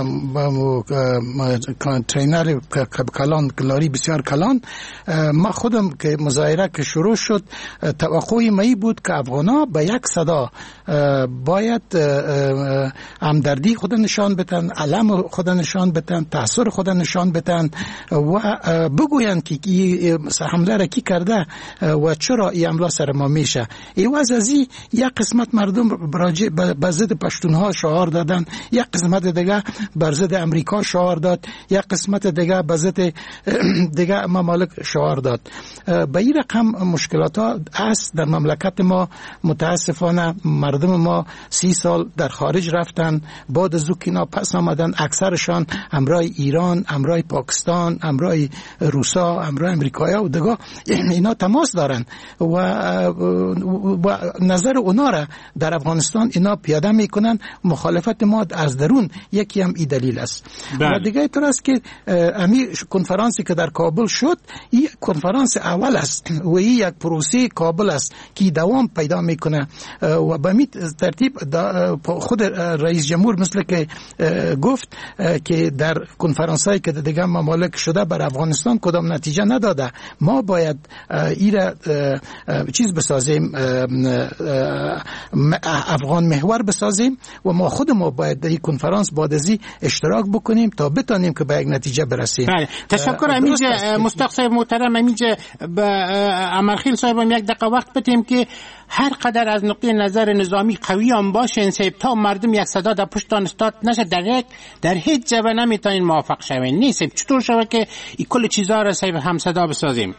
ترینر کلان لاری بسیار کلان، ما خودم که مظاهره که شروع شد توقعی می بود که افغانا به یک صدا باید همدردی خود نشان بدن، علم خود نشان بدن، تأثیر خود نشان بدن و بگویند که حمله را کی کرده و چرا این حمله سر ما میشه. ایواز از این یک قسمت مردم بر ضد پشتونها شعار دادن، یک قسمت دیگه بر ضد امریکا شعار داد، یک قسمت دیگه بر ضد دیگه ممالک شعار داد. به این رقم مشکلات ها است در مملکت ما. متاسفانه مردم ما 30 سال در خارج رفتن، بعد از اوکینا پس آمدن، اکثرشان همراه ایران، همراه پاکستان، همراه روسا، همراه امریکایا و دیگه اینا تماس دارن و نظر اونا را در افغانستان اینا پیاده میکنن. مخالفت ما از درون یکی هم این دلیل است. و دیگه طور است که امی کنفرانسی که در کابل شد این کنفرانس اول است و این یک پروسه کابل است که دوام پیدا میکنه و به این ترتیب خود رئیس جمهور مثل که گفت که در کنفرانسایی که دیگه ممالک شده بر افغانستان کدام نتیجه نداده. ما باید ایره چیز بسازیم، افغان محور بسازیم و ما خود ما باید در این کنفرانس بعد از این اشتراک بکنیم تا بتانیم که به یک نتیجه برسیم. بله تشکر. امیجا مصداق صاحب محترم، امیجا به امرخیل صاحب هم یک دقیقه وقت بدیم که هر قدر از نقطه نظر نظامی قوی هم باشه سیب تا مردم یک صدا در پشتان استاد نشه در هیچ جبه نمیتونین موافق شوین. نیست چطور شوه که این کل چیزها را سیب هم صدا بسازیم؟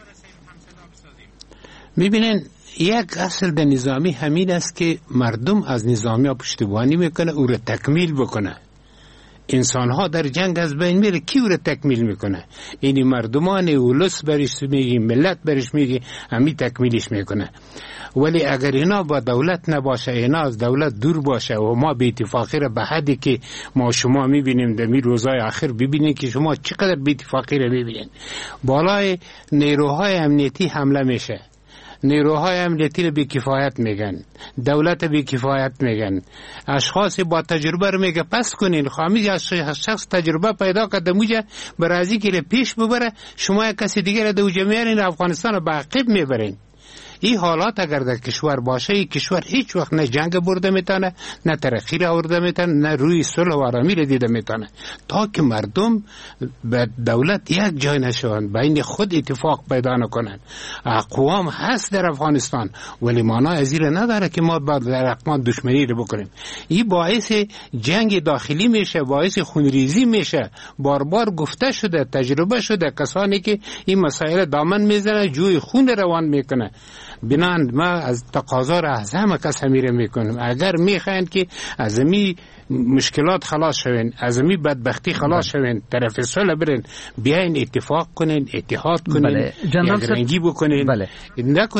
میبینین یک اصل در نظامی همین است که مردم از نظامی ها پشتیبانی میکنه او را تکمیل بکنه. انسان ها در جنگ از بین میره، کی او را تکمیل میکنه؟ اینی مردمان اولس برش میگی، ملت برش میگی، همی تکمیلش میکنه. ولی اگر اینا با دولت نباشه، اینا از دولت دور باشه و ما به اتفاقی را به حدی که ما شما میبینیم در می روزای آخر ببینید که شما چقدر به اتفاقی را میبینید. بالای نیروهای امنیتی حمله میشه، نیروهای امنیتی رو بی‌کفایت میگن، دولت بی‌کفایت میگن، اشخاص با تجربه رو میگه پس کنین. خواهی از شخص تجربه پیدا کرده موجه برازی که پیش ببره، شما یک کسی دیگه رو دو جمعیان افغانستان رو به عقب میبرین. این حالات اگر در کشور باشه، این کشور هیچ وقت نه جنگ برده میتونه، نه ترقی را برده میتونه، نه روی صلح و آرامی را دیده میتونه، تا که مردم به دولت یک جای نشوند، بین خود اتفاق پیدا نکنن. اقوام هست در افغانستان ولی معنی از این نداره که ما در اقوام دشمنی رو بکنیم. این باعث جنگ داخلی میشه، باعث خونریزی میشه. بار بار گفته شده، تجربه شده، کسانی که این مسائل دامن میزنه جوی خون روان میکنه. بنان ما از تقاضا را از همه کس همیره میکنیم. اگر میخواین که از می مشکلات خلاص شوین، از می بدبختی خلاص شوین، طرف صلح برین، بیاین اتفاق کنین، اتحاد کنین، یک رنگی بکنین.